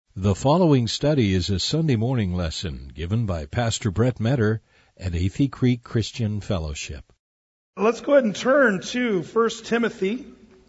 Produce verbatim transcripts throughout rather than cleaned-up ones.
The following study is a Sunday morning lesson given by Pastor Brett Metter at Athey Creek Christian Fellowship. Let's go ahead and turn to First Timothy.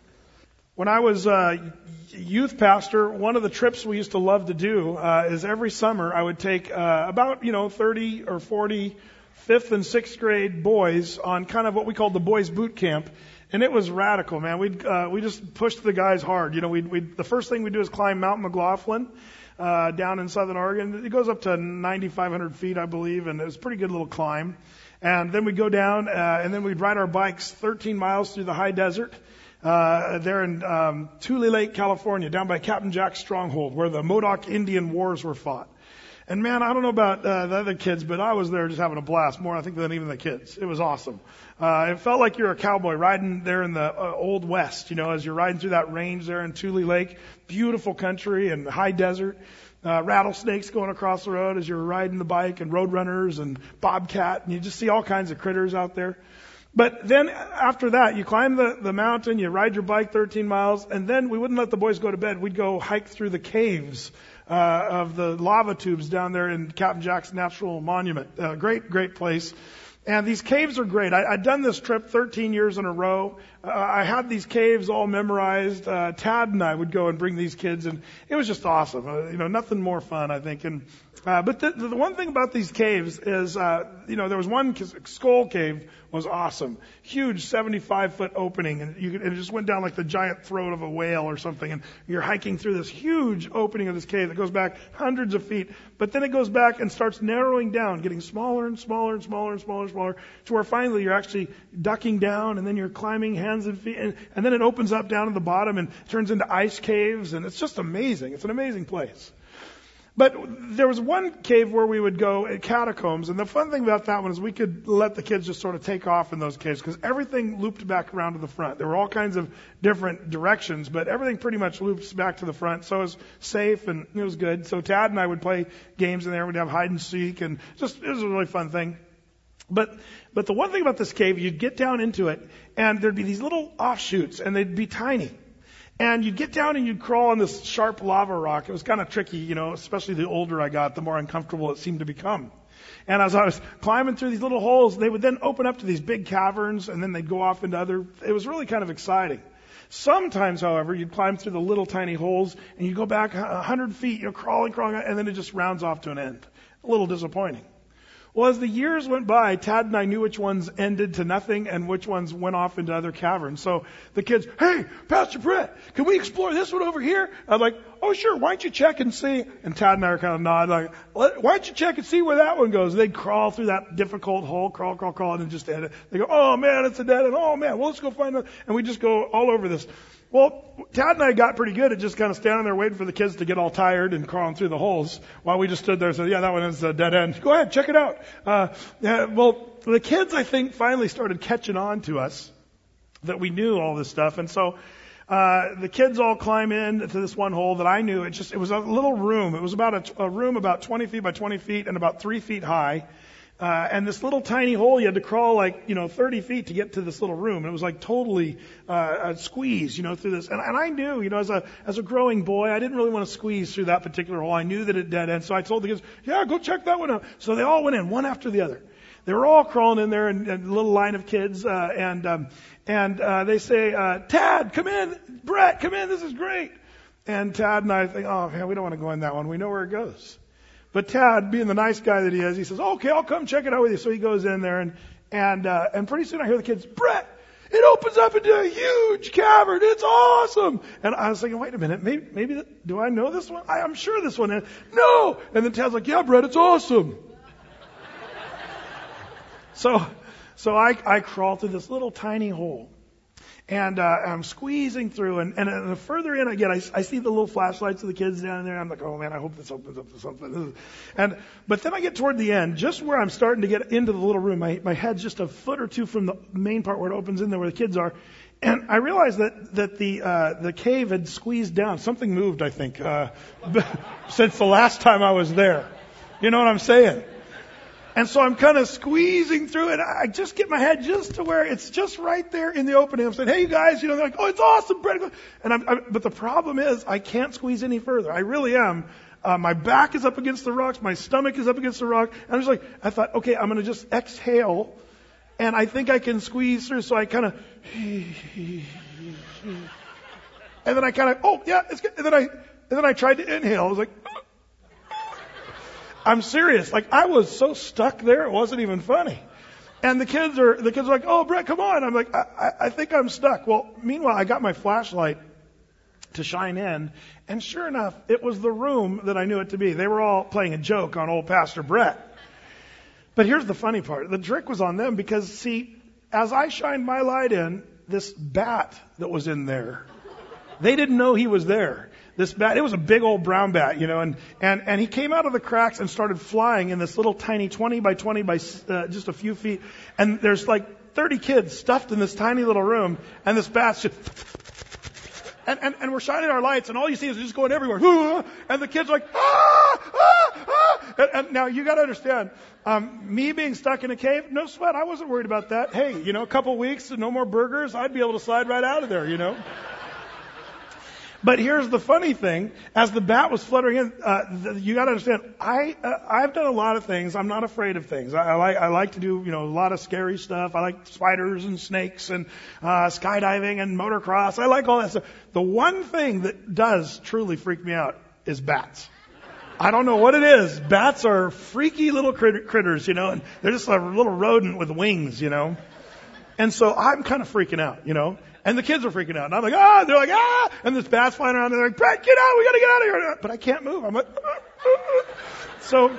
When I was a youth pastor, one of the trips we used to love to do uh, is every summer I would take uh, about, you know, thirty or forty fifth and sixth grade boys on kind of what we called the boys boot camp. And it was radical, man. We'd, uh, we just pushed the guys hard. You know, we'd, we'd, the first thing we do is climb Mount McLaughlin, uh, down in southern Oregon. It goes up to ninety-five hundred feet, I believe, and it was a pretty good little climb. And then we'd go down, uh, and then we'd ride our bikes thirteen miles through the high desert, uh, there in, um, Tule Lake, California, down by Captain Jack's stronghold, where the Modoc Indian Wars were fought. And man, I don't know about uh, the other kids, but I was there just having a blast, more I think than even the kids. It was awesome. Uh, it felt like you're a cowboy riding there in the uh, old west, you know, as you're riding through that range there in Tule Lake. Beautiful country and high desert. Uh, rattlesnakes going across the road as you're riding the bike, and roadrunners and bobcat, and you just see all kinds of critters out there. But then after that, you climb the, the mountain, you ride your bike thirteen miles, and then we wouldn't let the boys go to bed. We'd go hike through the caves uh, of the lava tubes down there in Captain Jack's Natural Monument. Uh, great, great place. And these caves are great. I, I'd done this trip thirteen years in a row. Uh, I had these caves all memorized. Uh, Tad and I would go and bring these kids, and it was just awesome. Uh, you know, nothing more fun, I think. And uh, but the, the one thing about these caves is, uh, you know, there was one skull cave was awesome, huge seventy-five foot opening, and you could, it just went down like the giant throat of a whale or something. And you're hiking through this huge opening of this cave that goes back hundreds of feet, but then it goes back and starts narrowing down, getting smaller and smaller and smaller and smaller and smaller, to where finally you're actually ducking down, and then you're climbing hands and feet, and, and then it opens up down at the bottom and turns into ice caves, and it's just amazing. It's an amazing place. But there was one cave where we would go at catacombs, and the fun thing about that one is we could let the kids just sort of take off in those caves, because everything looped back around to the front. There were all kinds of different directions, but everything pretty much loops back to the front, so it was safe and it was good. So Tad and I would play games in there. We'd have hide and seek, and just it was a really fun thing. But but the one thing about this cave, you'd get down into it, and there'd be these little offshoots, and they'd be tiny. And you'd get down and you'd crawl on this sharp lava rock. It was kind of tricky, you know, especially the older I got, the more uncomfortable it seemed to become. And as I was climbing through these little holes, they would then open up to these big caverns, and then they'd go off into other, it was really kind of exciting. Sometimes, however, you'd climb through the little tiny holes, and you'd go back a hundred feet, you know, crawling, crawling, and then it just rounds off to an end. A little disappointing. Well, as the years went by, Tad and I knew which ones ended to nothing and which ones went off into other caverns. So the kids, hey, Pastor Brett, can we explore this one over here? I'm like, oh, sure, why don't you check and see? And Tad and I are kind of nod, like, why don't you check and see where that one goes? They'd crawl through that difficult hole, crawl, crawl, crawl, and then just end it. They go, oh, man, it's a dead end. Oh, man, well, let's go find it. And we just go all over this. Well, Tad and I got pretty good at just kind of standing there waiting for the kids to get all tired and crawling through the holes while we just stood there and said, yeah, that one is a dead end. Go ahead, check it out. Uh, yeah, well, the kids, I think, finally started catching on to us that we knew all this stuff. And so uh the kids all climb in to this one hole that I knew. It just, it was a little room. It was about a, a room about twenty feet by twenty feet and about three feet high. Uh, and this little tiny hole, you had to crawl like, you know, thirty feet to get to this little room. And it was like totally, uh, a squeeze, you know, through this. And, and I knew, you know, as a, as a growing boy, I didn't really want to squeeze through that particular hole. I knew that it dead end. So I told the kids, yeah, go check that one out. So they all went in, one after the other. They were all crawling in there, and, and a little line of kids, uh, and, um, and, uh, they say, uh, Tad, come in. Brett, come in. This is great. And Tad and I think, oh man, we don't want to go in that one. We know where it goes. But Tad, being the nice guy that he is, he says, okay, I'll come check it out with you. So he goes in there, and and uh, and pretty soon I hear the kids, Brett, it opens up into a huge cavern. It's awesome. And I was thinking, wait a minute, maybe, maybe the, do I know this one? I, I'm sure this one is. No. And then Tad's like, yeah, Brett, it's awesome. so so I, I crawl through this little tiny hole. And uh, I'm squeezing through, and, and the further in I get, I, I see the little flashlights of the kids down there. I'm like, oh man, I hope this opens up to something. And but then I get toward the end, just where I'm starting to get into the little room. My my head's just a foot or two from the main part where it opens in there, where the kids are. And I realized that that the uh, the cave had squeezed down. Something moved, I think, uh, since the last time I was there. You know what I'm saying? And so I'm kind of squeezing through it. I just get my head just to where it's just right there in the opening. I'm saying, hey, you guys, you know, they're like, oh, it's awesome, Brett. And I'm, I, but the problem is I can't squeeze any further. I really am Uh, my back is up against the rocks. My stomach is up against the rock. And I was like, I thought, okay, I'm going to just exhale. And I think I can squeeze through. So I kind of, and then I kind of, oh yeah, it's good. And then I, and then I tried to inhale. I was like, I'm serious. Like I was so stuck there. It wasn't even funny. And the kids are, the kids are like, oh, Brett, come on. I'm like, I, I, I think I'm stuck. Well, meanwhile, I got my flashlight to shine in. And sure enough, it was the room that I knew it to be. They were all playing a joke on old Pastor Brett. But here's the funny part. The trick was on them because, see, as I shined my light in, this bat that was in there, they didn't know he was there. This bat, it was a big old brown bat, you know, and, and, and he came out of the cracks and started flying in this little tiny twenty by twenty by uh, just a few feet. And there's like thirty kids stuffed in this tiny little room, and this bat's just, and, and, and we're shining our lights, and all you see is just going everywhere. And the kids are like, ah, ah, ah. And, and now you got to understand, um, me being stuck in a cave, no sweat. I wasn't worried about that. Hey, you know, a couple weeks and no more burgers, I'd be able to slide right out of there, you know. But here's the funny thing: as the bat was fluttering in, uh, the, you got to understand. I uh, I've done a lot of things. I'm not afraid of things. I, I like I like to do you know a lot of scary stuff. I like spiders and snakes and uh, skydiving and motocross. I like all that stuff. The one thing that does truly freak me out is bats. I don't know what it is. Bats are freaky little crit- critters, you know, and they're just a little rodent with wings, you know. And so I'm kind of freaking out, you know. And the kids are freaking out. And I'm like, ah, they're like, ah, and this bat's flying around. And they're like, Brett, get out. We got to get out of here. But I can't move. I'm like, so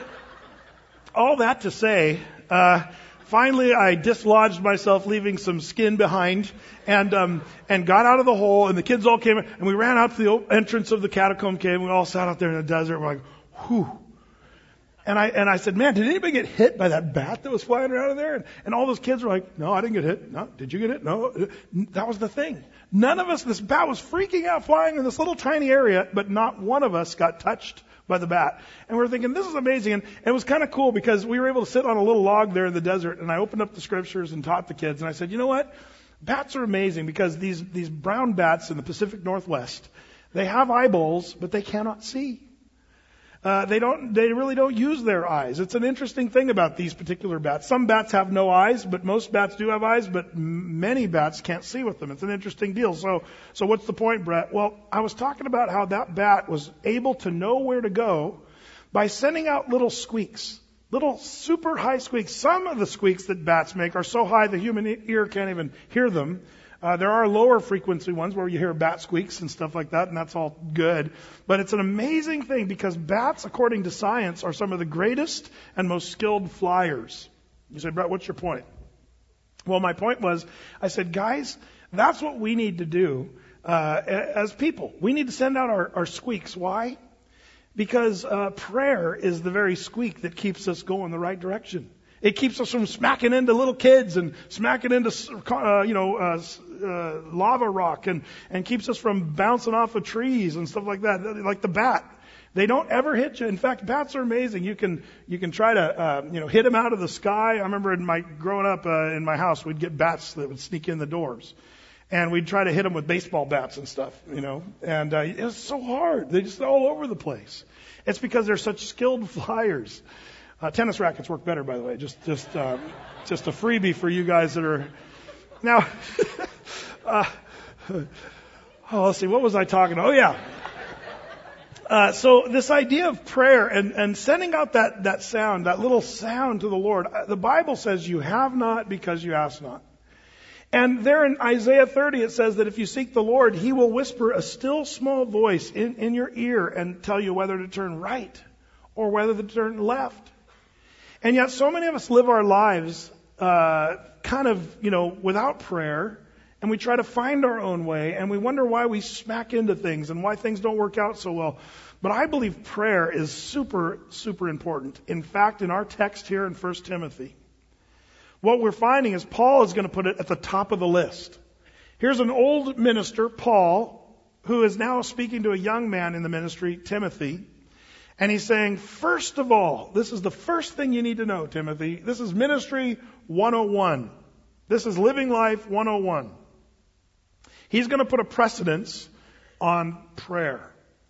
all that to say, uh, finally I dislodged myself, leaving some skin behind, and, um, and got out of the hole. And the kids all came in, and we ran out to the entrance of the catacomb cave. And we all sat out there in the desert. We're like, whew. And I, and I said, man, did anybody get hit by that bat that was flying around in there? And, and all those kids were like, no, I didn't get hit. No, did you get hit? No. That was the thing. None of us, this bat was freaking out flying in this little tiny area, but not one of us got touched by the bat. And we were thinking, this is amazing. And it was kind of cool because we were able to sit on a little log there in the desert, and I opened up the scriptures and taught the kids. And I said, you know what? Bats are amazing because these, these brown bats in the Pacific Northwest, they have eyeballs, but they cannot see. Uh, they don't, they really don't use their eyes. It's an interesting thing about these particular bats. Some bats have no eyes, but most bats do have eyes, but m- many bats can't see with them. It's an interesting deal. So, so what's the point, Brett? Well, I was talking about how that bat was able to know where to go by sending out little squeaks, little super high squeaks. Some of the squeaks that bats make are so high the human ear can't even hear them. Uh, there are lower frequency ones where you hear bat squeaks and stuff like that, and that's all good. But it's an amazing thing because bats, according to science, are some of the greatest and most skilled flyers. You say, Brett, what's your point? Well, my point was, I said, guys, that's what we need to do uh, as people. We need to send out our, our squeaks. Why? Because uh, prayer is the very squeak that keeps us going the right direction. It keeps us from smacking into little kids and smacking into, uh, you know, uh, uh, lava rock and, and keeps us from bouncing off of trees and stuff like that. Like the bat. They don't ever hit you. In fact, bats are amazing. You can, you can try to, uh, you know, hit them out of the sky. I remember in my, growing up, uh, in my house, we'd get bats that would sneak in the doors. And we'd try to hit them with baseball bats and stuff, you know. And, uh, it was so hard. They're just all over the place. It's because they're such skilled flyers. Uh, tennis rackets work better, by the way. Just, just, uh, just a freebie for you guys that are now. uh, oh, let's see. What was I talking about? Oh, yeah. Uh, so this idea of prayer and, and sending out that, that sound, that little sound to the Lord. The Bible says you have not because you ask not. And there in Isaiah thirty, it says that if you seek the Lord, He will whisper a still small voice in, in your ear and tell you whether to turn right or whether to turn left. And yet so many of us live our lives uh, kind of, you know, without prayer, and we try to find our own way, and we wonder why we smack into things and why things don't work out so well. But I believe prayer is super, super important. In fact, in our text here in First Timothy, what we're finding is Paul is going to put it at the top of the list. Here's an old minister, Paul, who is now speaking to a young man in the ministry, Timothy. And he's saying, first of all, this is the first thing you need to know, Timothy. This is ministry one oh one. This is living life one oh one. He's going to put a precedence on prayer.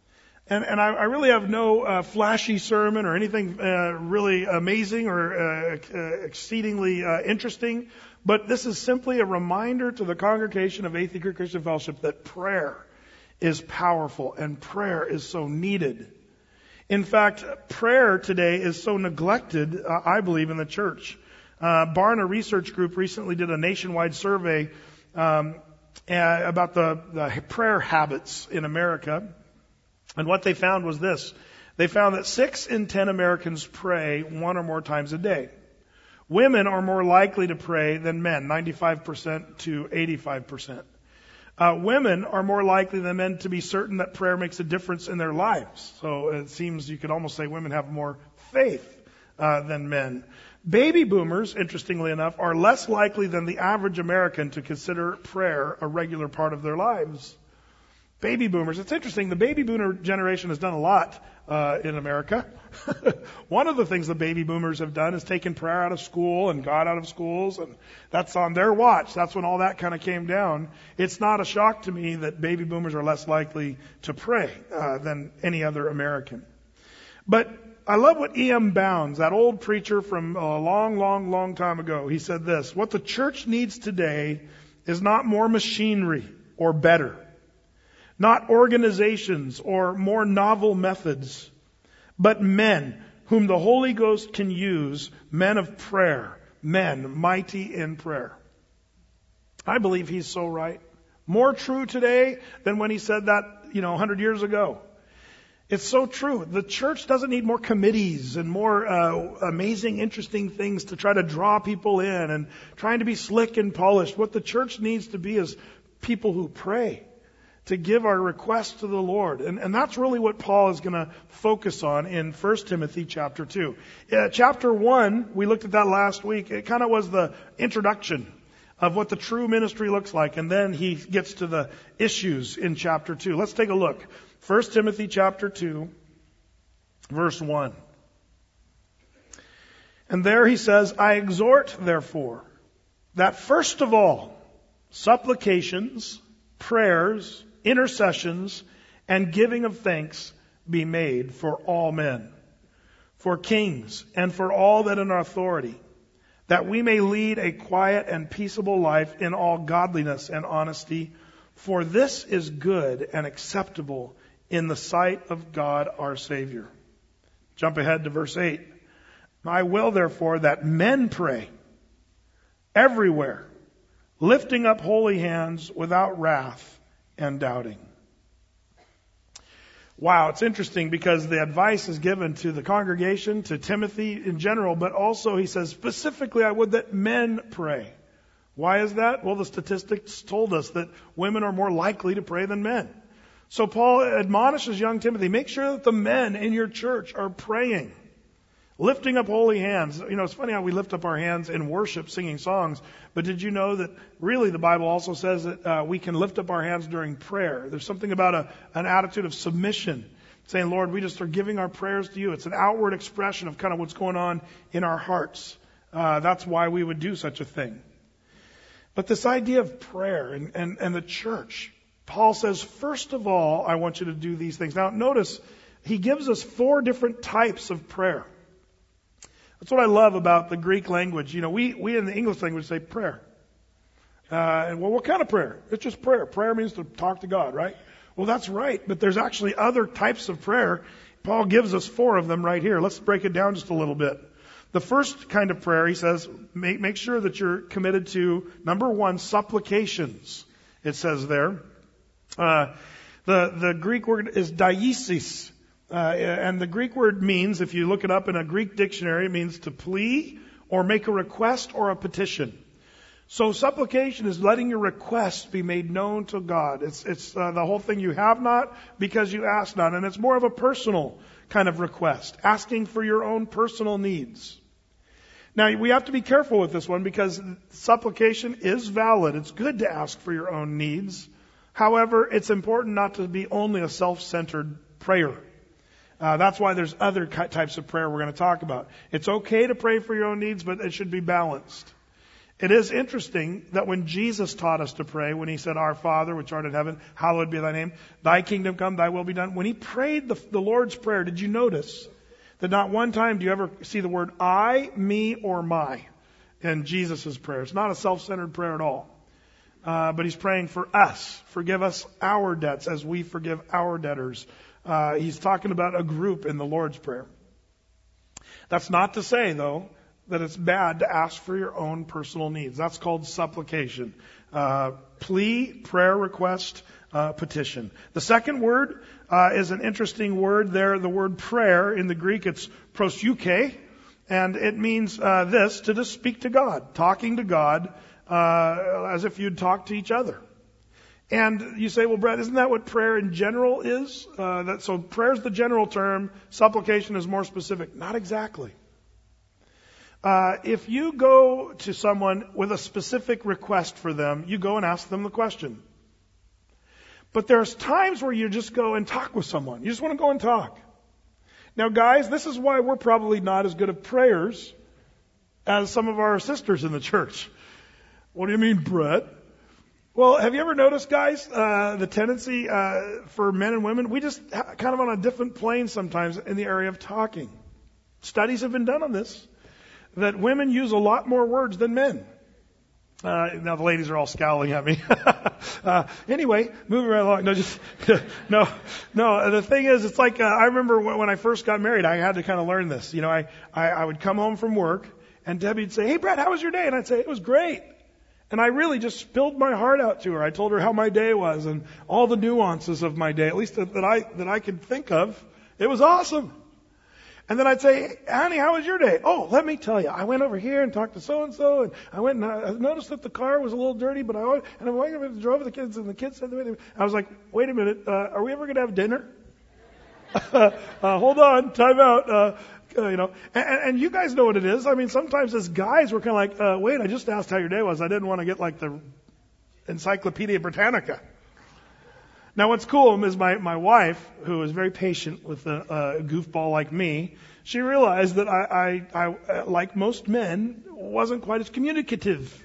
And, and I, I really have no uh, flashy sermon or anything uh, really amazing or uh, uh, exceedingly uh, interesting, but this is simply a reminder to the congregation of Athey Creek Christian Fellowship that prayer is powerful and prayer is so needed. In fact, prayer today is so neglected, uh, I believe, in the church. Uh, Barna Research Group recently did a nationwide survey um, uh, about the, the prayer habits in America. And what they found was this. They found that six in ten Americans pray one or more times a day. Women are more likely to pray than men, ninety-five percent to eighty-five percent. Uh, women are more likely than men to be certain that prayer makes a difference in their lives. So it seems you could almost say women have more faith uh, than men. Baby boomers, interestingly enough, are less likely than the average American to consider prayer a regular part of their lives. Baby boomers. It's interesting. The baby boomer generation has done a lot uh, in America. One of the things the baby boomers have done is taken prayer out of school and God out of schools, and that's on their watch. That's when all that kind of came down. It's not a shock to me that baby boomers are less likely to pray uh, than any other American. But I love what E M Bounds, that old preacher from a long, long, long time ago, he said this: what the church needs today is not more machinery or better, not organizations or more novel methods, but men whom the Holy Ghost can use, men of prayer, men mighty in prayer. I believe he's so right. More true today than when he said that, you know, one hundred years ago. It's so true. The church doesn't need more committees and more uh, amazing, interesting things to try to draw people in and trying to be slick and polished. What the church needs to be is people who pray, to give our requests to the Lord. And, and that's really what Paul is going to focus on in First Timothy chapter two. Uh, chapter one, we looked at that last week. It kind of was the introduction of what the true ministry looks like. And then he gets to the issues in chapter two. Let's take a look. First Timothy chapter two, verse one. And there he says, I exhort, therefore, that first of all, supplications, prayers, intercessions, and giving of thanks be made for all men, for kings, and for all that in authority, that we may lead a quiet and peaceable life in all godliness and honesty, for this is good and acceptable in the sight of God our Savior. Jump ahead to verse eight. I will therefore that men pray everywhere, lifting up holy hands without wrath and doubting. Wow, it's interesting because the advice is given to the congregation, to Timothy in general, but also he says specifically, I would that men pray. Why is that? Well, the statistics told us that women are more likely to pray than men. So Paul admonishes young Timothy, make sure that the men in your church are praying, lifting up holy hands. You know, it's funny how we lift up our hands in worship, singing songs, but did you know that really the Bible also says that uh, we can lift up our hands during prayer? There's something about a, an attitude of submission, saying, Lord, we just are giving our prayers to you. It's an outward expression of kind of what's going on in our hearts. Uh, that's why we would do such a thing. But this idea of prayer and, and, and the church, Paul says, first of all, I want you to do these things. Now, notice, he gives us four different types of prayer. That's what I love about the Greek language. You know, we, we in the English language say prayer. Uh, and well, what kind of prayer? It's just prayer. Prayer means to talk to God, right? Well, that's right. But there's actually other types of prayer. Paul gives us four of them right here. Let's break it down just a little bit. The first kind of prayer, he says, make, make sure that you're committed to, number one, supplications. It says there. Uh, the, the Greek word is diesis. Uh, and the Greek word means, if you look it up in a Greek dictionary, it means to plea or make a request or a petition. So supplication is letting your request be made known to God. It's, it's uh, the whole thing, you have not because you ask not. And it's more of a personal kind of request, asking for your own personal needs. Now, we have to be careful with this one because supplication is valid. It's good to ask for your own needs. However, it's important not to be only a self-centered prayer. Uh, that's why there's other types of prayer we're going to talk about. It's okay to pray for your own needs, but it should be balanced. It is interesting that when Jesus taught us to pray, when he said, Our Father, which art in heaven, hallowed be thy name, thy kingdom come, thy will be done. When he prayed the, the Lord's Prayer, did you notice that not one time do you ever see the word I, me, or my in Jesus' prayer? It's not a self-centered prayer at all. Uh, but he's praying for us. Forgive us our debts as we forgive our debtors. Uh, he's talking about a group in the Lord's Prayer. That's not to say, though, that it's bad to ask for your own personal needs. That's called supplication. Uh, plea, prayer request, uh, petition. The second word uh, is an interesting word there. The word prayer, in the Greek, it's prosuke, and it means uh, this, to just speak to God, talking to God uh, as if you'd talk to each other. And you say, well, Brett, isn't that what prayer in general is? Uh, that, so prayer is the general term, supplication is more specific. Not exactly. Uh, if you go to someone with a specific request for them, you go and ask them the question. But there's times where you just go and talk with someone. You just want to go and talk. Now, guys, this is why we're probably not as good at prayers as some of our sisters in the church. What do you mean, Brett? Well, have you ever noticed, guys, uh, the tendency uh, for men and women, we just ha- kind of on a different plane sometimes in the area of talking. Studies have been done on this, that women use a lot more words than men. Uh, now the ladies are all scowling at me. uh, anyway, moving right along. No, just, no, no, the thing is, it's like, uh, I remember when, when I first got married, I had to kind of learn this. You know, I, I, I would come home from work and Debbie'd say, hey, Brett, how was your day? And I'd say, it was great. And I really just spilled my heart out to her. I told her how my day was and all the nuances of my day, at least that, that I, that I could think of. It was awesome. And then I'd say, honey, how was your day? Oh, let me tell you, I went over here and talked to so-and-so, and I went and I noticed that the car was a little dirty, but I went, and I went and drove the kids, and the kids said, wait a minute. I was like, wait a minute, uh, are we ever going to have dinner? uh, hold on, time out, uh, uh, you know. And, and you guys know what it is. I mean, sometimes as guys, we're kind of like, uh, wait, I just asked how your day was. I didn't want to get like the Encyclopedia Britannica. Now, what's cool is my, my wife, who is very patient with a, a goofball like me, she realized that I, I, I, like most men, wasn't quite as communicative.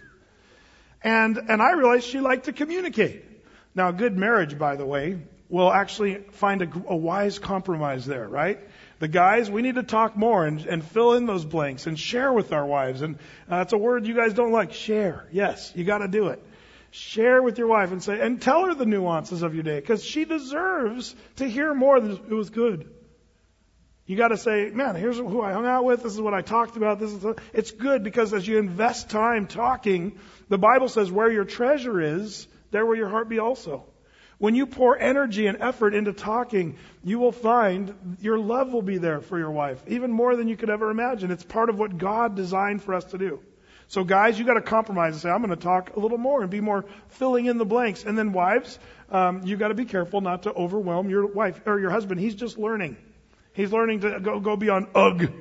And, and I realized she liked to communicate. Now, a good marriage, by the way, will actually find a, a wise compromise there, right? The guys, we need to talk more and, and fill in those blanks and share with our wives. And uh, it's a word you guys don't like, share. Yes, you got to do it. Share with your wife and say, and tell her the nuances of your day, because she deserves to hear more than it was good. You got to say, man, here's who I hung out with. This is what I talked about. This is the, it's good because as you invest time talking, the Bible says where your treasure is, there will your heart be also. When you pour energy and effort into talking, you will find your love will be there for your wife, even more than you could ever imagine. It's part of what God designed for us to do. So guys, you got to compromise and say, I'm going to talk a little more and be more filling in the blanks. And then wives, um, you got to be careful not to overwhelm your wife or your husband. He's just learning. He's learning to go, go beyond ugh. It,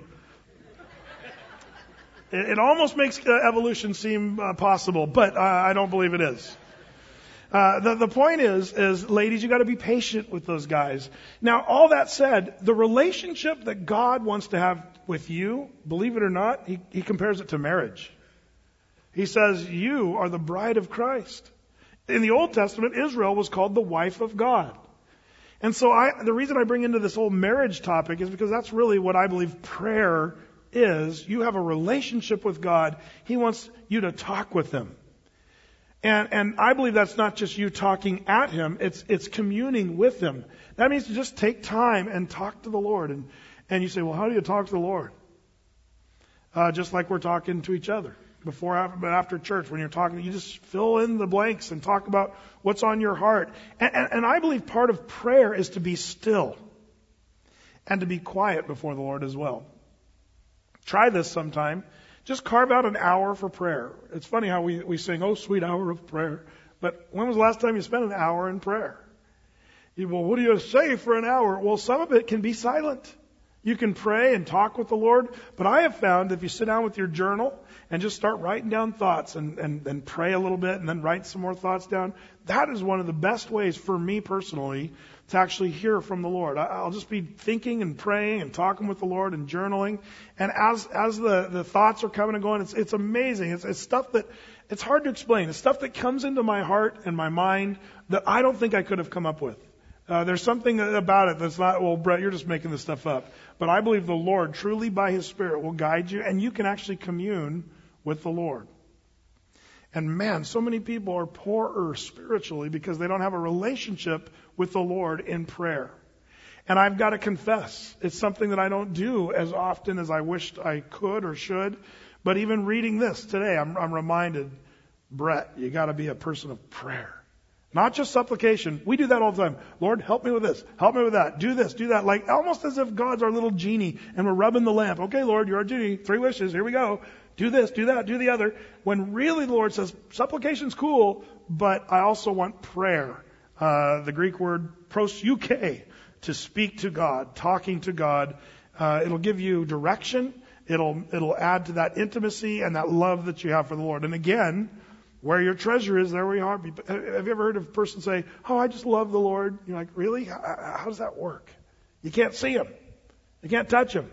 it almost makes uh, evolution seem uh, possible, but uh, I don't believe it is. Uh, the, the point is, is ladies, you got to be patient with those guys. Now, all that said, the relationship that God wants to have with you, believe it or not, he, he compares it to marriage. He says, you are the bride of Christ. In the Old Testament, Israel was called the wife of God. And so I, the reason I bring into this whole marriage topic is because that's really what I believe prayer is. You have a relationship with God. He wants you to talk with Him. And, and I believe that's not just you talking at Him, it's, it's communing with Him. That means to just take time and talk to the Lord. And, and you say, well, how do you talk to the Lord? Uh, just like we're talking to each other. Before, after, after church, when you're talking, you just fill in the blanks and talk about what's on your heart. And, and, and I believe part of prayer is to be still and to be quiet before the Lord as well. Try this sometime. Just carve out an hour for prayer. It's funny how we, we sing, oh, sweet hour of prayer. But when was the last time you spent an hour in prayer? You, well, what do you say for an hour? Well, some of it can be silent. You can pray and talk with the Lord. But I have found if you sit down with your journal and just start writing down thoughts and, and, and pray a little bit and then write some more thoughts down, that is one of the best ways for me personally to actually hear from the Lord. I'll just be thinking and praying and talking with the Lord and journaling. And as as the, the thoughts are coming and going, it's it's amazing. It's, it's stuff that it's hard to explain. It's stuff that comes into my heart and my mind that I don't think I could have come up with. Uh, there's something about it that's not, well, Brett, you're just making this stuff up. But I believe the Lord, truly by His Spirit, will guide you, and you can actually commune with the Lord. And man, so many people are poorer spiritually because they don't have a relationship with the Lord in prayer. And I've got to confess, it's something that I don't do as often as I wished I could or should. But even reading this today, I'm, I'm reminded, Brett, you got to be a person of prayer. Not just supplication. We do that all the time. Lord, help me with this. Help me with that. Do this, do that. Like almost as if God's our little genie and we're rubbing the lamp. Okay, Lord, you're our genie. Three wishes. Here we go. Do this, do that, do the other. When really the Lord says, supplication's cool, but I also want prayer. Uh, the Greek word prosuke, to speak to God, talking to God. Uh, it'll give you direction. It'll, it'll add to that intimacy and that love that you have for the Lord. And again, where your treasure is, there will your heart be. Have you ever heard of a person say, oh, I just love the Lord? You're like, really? How, how does that work? You can't see Him. You can't touch Him.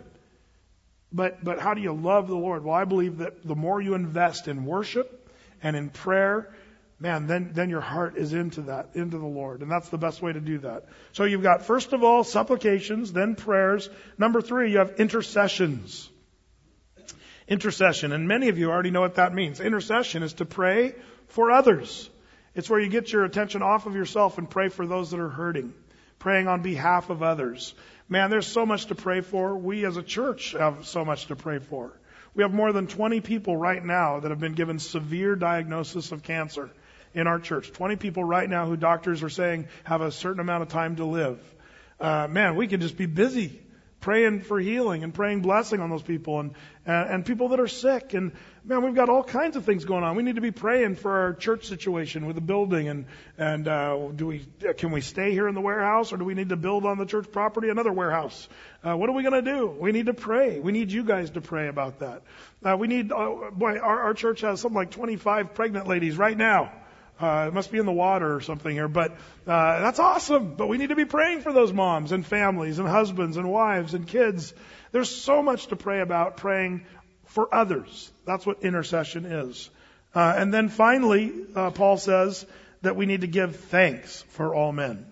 But but how do you love the Lord? Well, I believe that the more you invest in worship and in prayer, man, then then your heart is into that, into the Lord. And that's the best way to do that. So you've got, first of all, supplications, then prayers. Number three, you have intercessions. Intercession. And many of you already know what that means. Intercession is to pray for others. It's where you get your attention off of yourself and pray for those that are hurting. Praying on behalf of others. Man, there's so much to pray for. We as a church have so much to pray for. We have more than twenty people right now that have been given severe diagnosis of cancer in our church. twenty people right now who doctors are saying have a certain amount of time to live. Uh, man, we can just be busy praying for healing and praying blessing on those people and, and, and people that are sick. And man, we've got all kinds of things going on. We need to be praying for our church situation with the building and, and, uh, do we, can we stay here in the warehouse or do we need to build on the church property another warehouse? Uh, what are we going to do? We need to pray. We need you guys to pray about that. Uh, we need, uh, boy, our, our church has something like twenty-five pregnant ladies right now. Uh, it must be in the water or something here, but uh, that's awesome. But we need to be praying for those moms and families and husbands and wives and kids. There's so much to pray about, praying for others. That's what intercession is. Uh, and then finally, uh, Paul says that we need to give thanks for all men.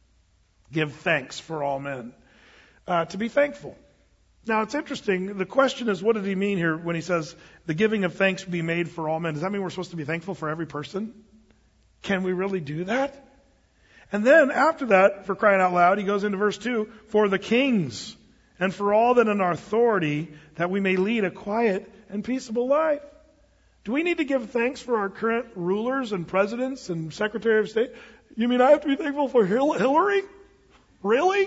Give thanks for all men. Uh, to be thankful. Now, it's interesting. The question is, what did he mean here when he says the giving of thanks be made for all men? Does that mean we're supposed to be thankful for every person? Can we really do that? And then after that, for crying out loud, he goes into verse two, for the kings and for all that in our authority, that we may lead a quiet and peaceable life. Do we need to give thanks for our current rulers and presidents and Secretary of State? You mean I have to be thankful for Hillary? Really?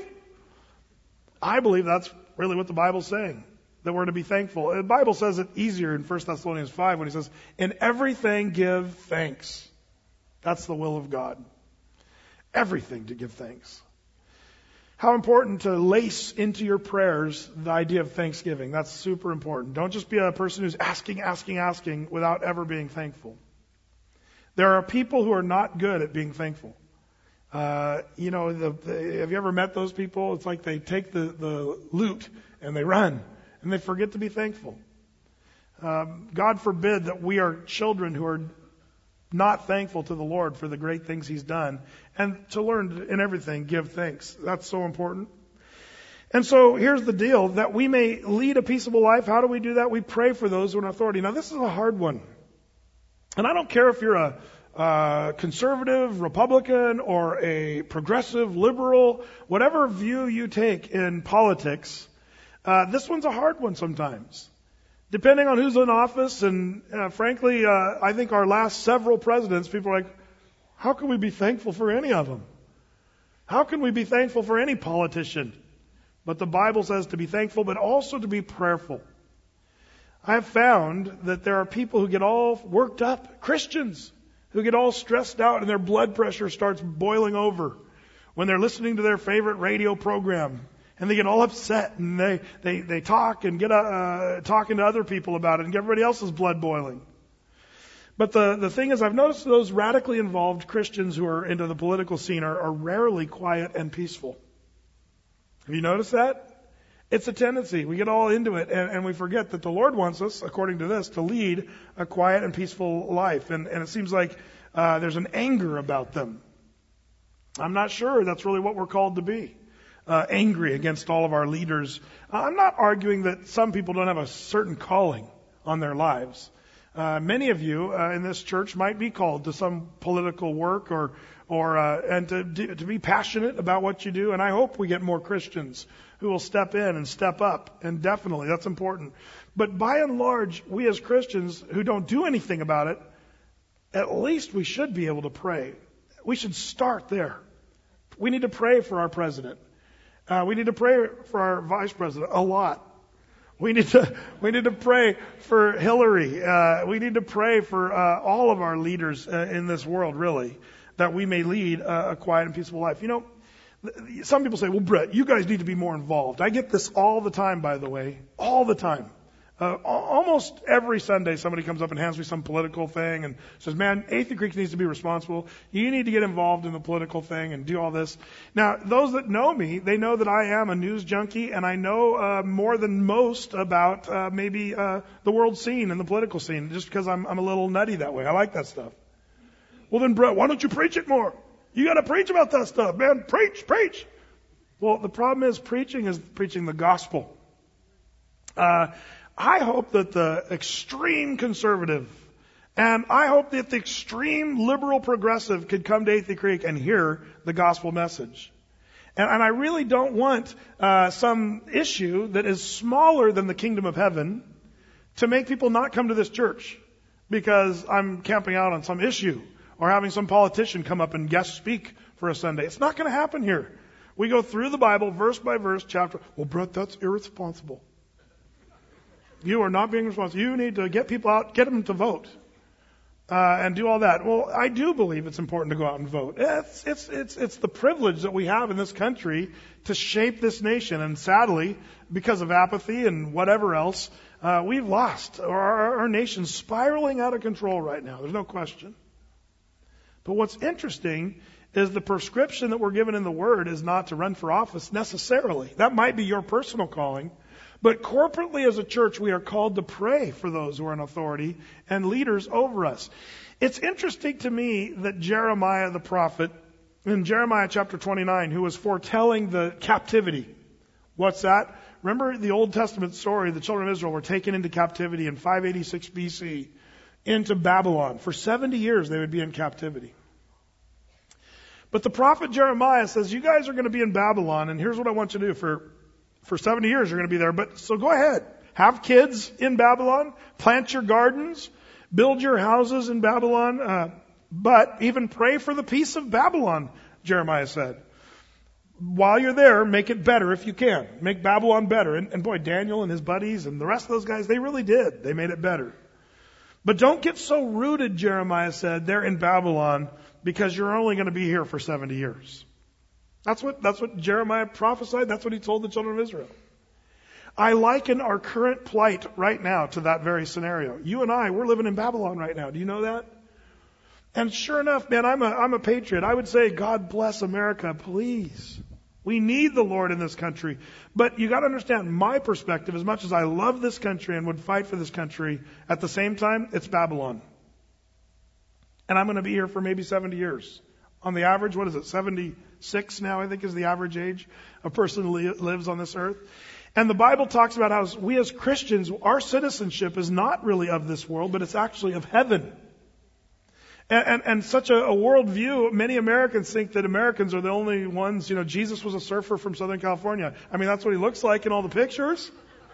I believe that's really what the Bible's saying, that we're to be thankful. The Bible says it easier in First Thessalonians five when he says, in everything give thanks. That's the will of God. Everything to give thanks. How important to lace into your prayers the idea of thanksgiving. That's super important. Don't just be a person who's asking, asking, asking without ever being thankful. There are people who are not good at being thankful. Uh, you know, the, the, have you ever met those people? It's like they take the, the loot and they run and they forget to be thankful. Um, God forbid that we are children who are not thankful to the Lord for the great things He's done, and to learn in everything, give thanks. That's so important. And so here's the deal, that we may lead a peaceable life. How do we do that? We pray for those who are in authority. Now, this is a hard one. And I don't care if you're a uh, conservative, Republican, or a progressive, liberal, whatever view you take in politics, uh, this one's a hard one sometimes. Depending on who's in office, and uh, frankly, uh, I think our last several presidents, people are like, how can we be thankful for any of them? How can we be thankful for any politician? But the Bible says to be thankful, but also to be prayerful. I have found that there are people who get all worked up, Christians, who get all stressed out and their blood pressure starts boiling over when they're listening to their favorite radio program. And they get all upset and they, they, they talk and get uh, talking to other people about it and get everybody else's blood boiling. But the, the thing is, I've noticed those radically involved Christians who are into the political scene are, are rarely quiet and peaceful. Have you noticed that? It's a tendency. We get all into it, and, and we forget that the Lord wants us, according to this, to lead a quiet and peaceful life. And, and it seems like uh, there's an anger about them. I'm not sure that's really what we're called to be. Uh, angry against all of our leaders. Uh, I'm not arguing that some people don't have a certain calling on their lives. Uh, many of you uh, in this church might be called to some political work or or uh, and to to be passionate about what you do. And I hope we get more Christians who will step in and step up. And definitely, that's important. But by and large, we as Christians who don't do anything about it, at least we should be able to pray. We should start there. We need to pray for our president. Uh, we need to pray for our vice president a lot. We need to we need to pray for Hillary. Uh, we need to pray for uh, all of our leaders uh, in this world, really, that we may lead uh, a quiet and peaceful life. You know, some people say, well, Brett, you guys need to be more involved. I get this all the time, by the way, all the time. Uh, almost every Sunday, somebody comes up and hands me some political thing and says, man, Athey Creek needs to be responsible. You need to get involved in the political thing and do all this. Now, those that know me, they know that I am a news junkie, and I know uh, more than most about uh, maybe uh, the world scene and the political scene, just because I'm, I'm a little nutty that way. I like that stuff. Well, then, Brett, why don't you preach it more? You got to preach about that stuff, man. Preach, preach. Well, the problem is preaching is preaching the gospel. Uh, I hope that the extreme conservative and I hope that the extreme liberal progressive could come to Athey Creek and hear the gospel message. And, and I really don't want uh, some issue that is smaller than the kingdom of heaven to make people not come to this church because I'm camping out on some issue or having some politician come up and guest speak for a Sunday. It's not going to happen here. We go through the Bible verse by verse, chapter. Well, Brett, that's irresponsible. You are not being responsible. You need to get people out, get them to vote, uh, and do all that. Well, I do believe it's important to go out and vote. It's, it's, it's, it's the privilege that we have in this country to shape this nation. And sadly, because of apathy and whatever else, uh, we've lost. Our, our nation's spiraling out of control right now. There's no question. But what's interesting is the prescription that we're given in the Word is not to run for office necessarily. That might be your personal calling. But corporately as a church, we are called to pray for those who are in authority and leaders over us. It's interesting to me that Jeremiah the prophet, in Jeremiah chapter twenty-nine, who was foretelling the captivity. What's that? Remember the Old Testament story, the children of Israel were taken into captivity in five eighty-six B C into Babylon. For seventy years they would be in captivity. But the prophet Jeremiah says, you guys are going to be in Babylon, and here's what I want you to do. For For seventy years, you're going to be there. But so go ahead. Have kids in Babylon. Plant your gardens. Build your houses in Babylon. Uh, but even pray for the peace of Babylon, Jeremiah said. While you're there, make it better if you can. Make Babylon better. And, and boy, Daniel and his buddies and the rest of those guys, they really did. They made it better. But don't get so rooted, Jeremiah said, there in Babylon, because you're only going to be here for seventy years. That's what, that's what Jeremiah prophesied. That's what he told the children of Israel. I liken our current plight right now to that very scenario. You and I, we're living in Babylon right now. Do you know that? And sure enough, man, I'm a, I'm a patriot. I would say, God bless America, please. We need the Lord in this country. But you got to understand my perspective. As much as I love this country and would fight for this country, at the same time, it's Babylon. And I'm going to be here for maybe seventy years. On the average, what is it, seventy-six now, I think, is the average age a person li- lives on this earth. And the Bible talks about how we as Christians, our citizenship is not really of this world, but it's actually of heaven. And, and, and such a, a worldview, many Americans think that Americans are the only ones, you know, Jesus was a surfer from Southern California. I mean, that's what he looks like in all the pictures.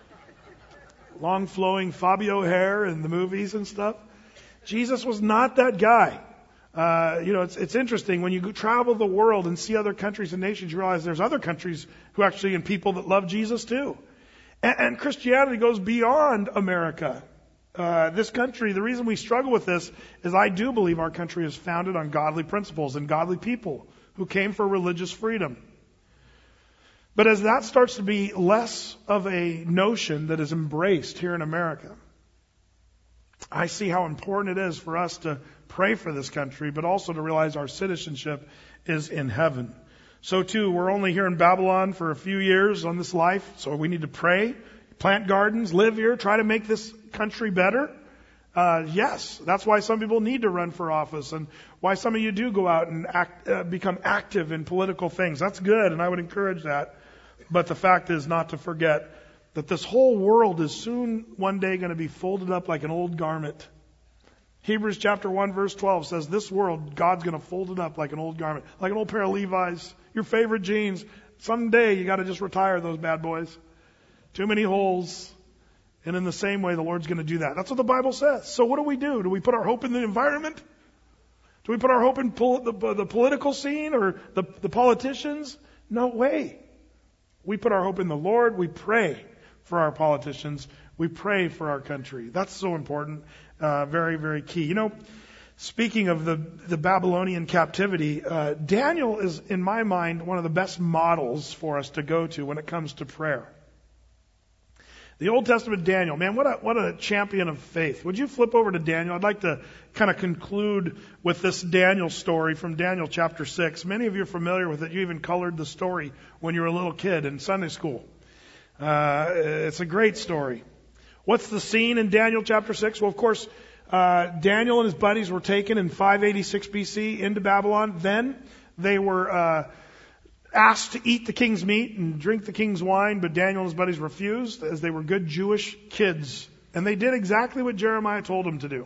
Long flowing Fabio hair in the movies and stuff. Jesus was not that guy. Uh, you know, it's, it's interesting when you go travel the world and see other countries and nations, you realize there's other countries who actually, and people that love Jesus too. And, and Christianity goes beyond America. Uh, this country, the reason we struggle with this is I do believe our country is founded on godly principles and godly people who came for religious freedom. But as that starts to be less of a notion that is embraced here in America, I see how important it is for us to pray for this country, but also to realize our citizenship is in heaven. So too, we're only here in Babylon for a few years on this life, so we need to pray, plant gardens, live here, try to make this country better. Uh, yes, that's why some people need to run for office and why some of you do go out and act, uh, become active in political things. That's good, and I would encourage that. But the fact is not to forget that this whole world is soon one day going to be folded up like an old garment. Hebrews chapter one verse twelve says this world, God's going to fold it up like an old garment, like an old pair of Levi's, your favorite jeans. Someday you got to just retire those bad boys. Too many holes. And in the same way, the Lord's going to do that. That's what the Bible says. So what do we do? Do we put our hope in the environment? Do we put our hope in pol- the, the political scene or the, the politicians? No way. We put our hope in the Lord. We pray for our politicians. We pray for our country. That's so important. Uh, very, very key. You know, speaking of the, the Babylonian captivity, uh, Daniel is, in my mind, one of the best models for us to go to when it comes to prayer. The Old Testament Daniel, man, what a, what a champion of faith. Would you flip over to Daniel? I'd like to kind of conclude with this Daniel story from Daniel chapter six. Many of you are familiar with it. You even colored the story when you were a little kid in Sunday school. Uh, it's a great story. What's the scene in Daniel chapter six? Well, of course, uh, Daniel and his buddies were taken in five eighty-six B C into Babylon. Then they were uh, asked to eat the king's meat and drink the king's wine, but Daniel and his buddies refused, as they were good Jewish kids. And they did exactly what Jeremiah told them to do.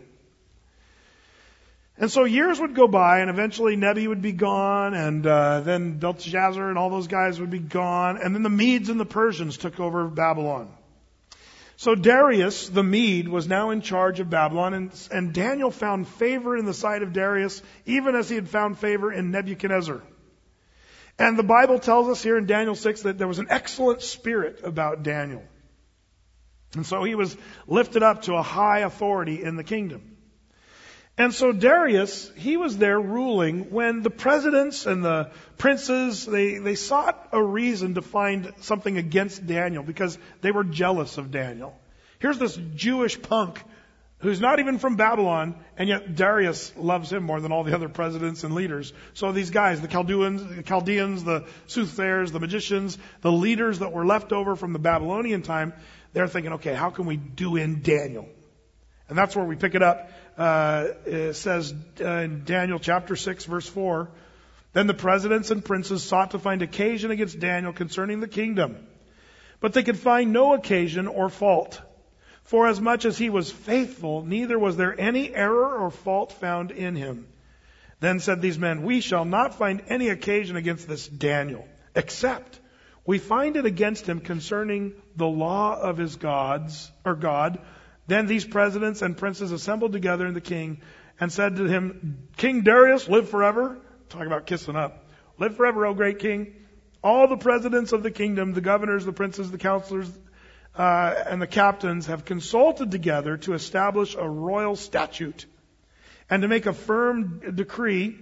And so years would go by, and eventually Nebi would be gone, and uh, then Belteshazzar and all those guys would be gone, and then the Medes and the Persians took over Babylon. So Darius, the Mede, was now in charge of Babylon, and, and Daniel found favor in the sight of Darius, even as he had found favor in Nebuchadnezzar. And the Bible tells us here in Daniel six that there was an excellent spirit about Daniel. And so he was lifted up to a high authority in the kingdom. And so Darius, he was there ruling when the presidents and the princes, they, they sought a reason to find something against Daniel because they were jealous of Daniel. Here's this Jewish punk who's not even from Babylon, and yet Darius loves him more than all the other presidents and leaders. So these guys, the Chaldeans, the Chaldeans, the soothsayers, the magicians, the leaders that were left over from the Babylonian time, they're thinking, okay, how can we do in Daniel? And that's where we pick it up. Uh, it says uh, in Daniel chapter six, verse four, then the presidents and princes sought to find occasion against Daniel concerning the kingdom, but they could find no occasion or fault. For as much as he was faithful, neither was there any error or fault found in him. Then said these men, we shall not find any occasion against this Daniel, except we find it against him concerning the law of his gods, or God. Then these presidents and princes assembled together in the king and said to him, King Darius, live forever. Talk about kissing up. Live forever, O great king. All the presidents of the kingdom, the governors, the princes, the counselors, Uh, and the captains have consulted together to establish a royal statute and to make a firm decree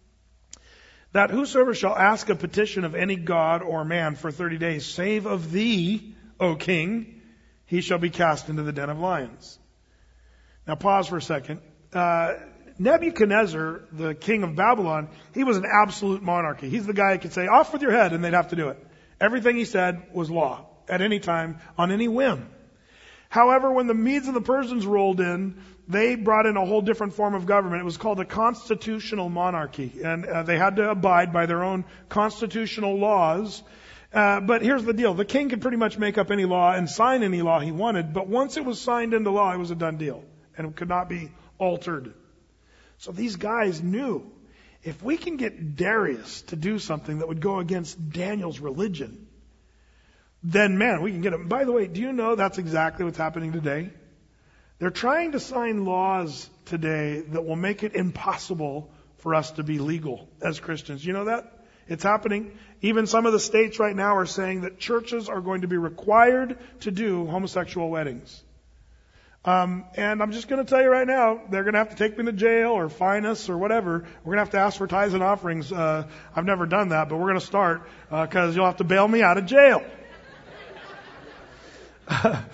that whosoever shall ask a petition of any god or man for thirty days, save of thee, O king, he shall be cast into the den of lions. Now pause for a second. Uh, Nebuchadnezzar, the king of Babylon, he was an absolute monarchy. He's the guy who could say, off with your head, and they'd have to do it. Everything he said was law. At any time, on any whim. However, when the Medes and the Persians rolled in, they brought in a whole different form of government. It was called a constitutional monarchy, and uh, they had to abide by their own constitutional laws. Uh, but here's the deal. The king could pretty much make up any law and sign any law he wanted, but once it was signed into law, it was a done deal, and it could not be altered. So these guys knew, if we can get Darius to do something that would go against Daniel's religion, then, man, we can get it. By the way, do you know that's exactly what's happening today? They're trying to sign laws today that will make it impossible for us to be legal as Christians. You know that? It's happening. Even some of the states right now are saying that churches are going to be required to do homosexual weddings. Um, and I'm just going to tell you right now, they're going to have to take me to jail or fine us or whatever. We're going to have to ask for tithes and offerings. Uh, I've never done that, but we're going to start because uh, you'll have to bail me out of jail.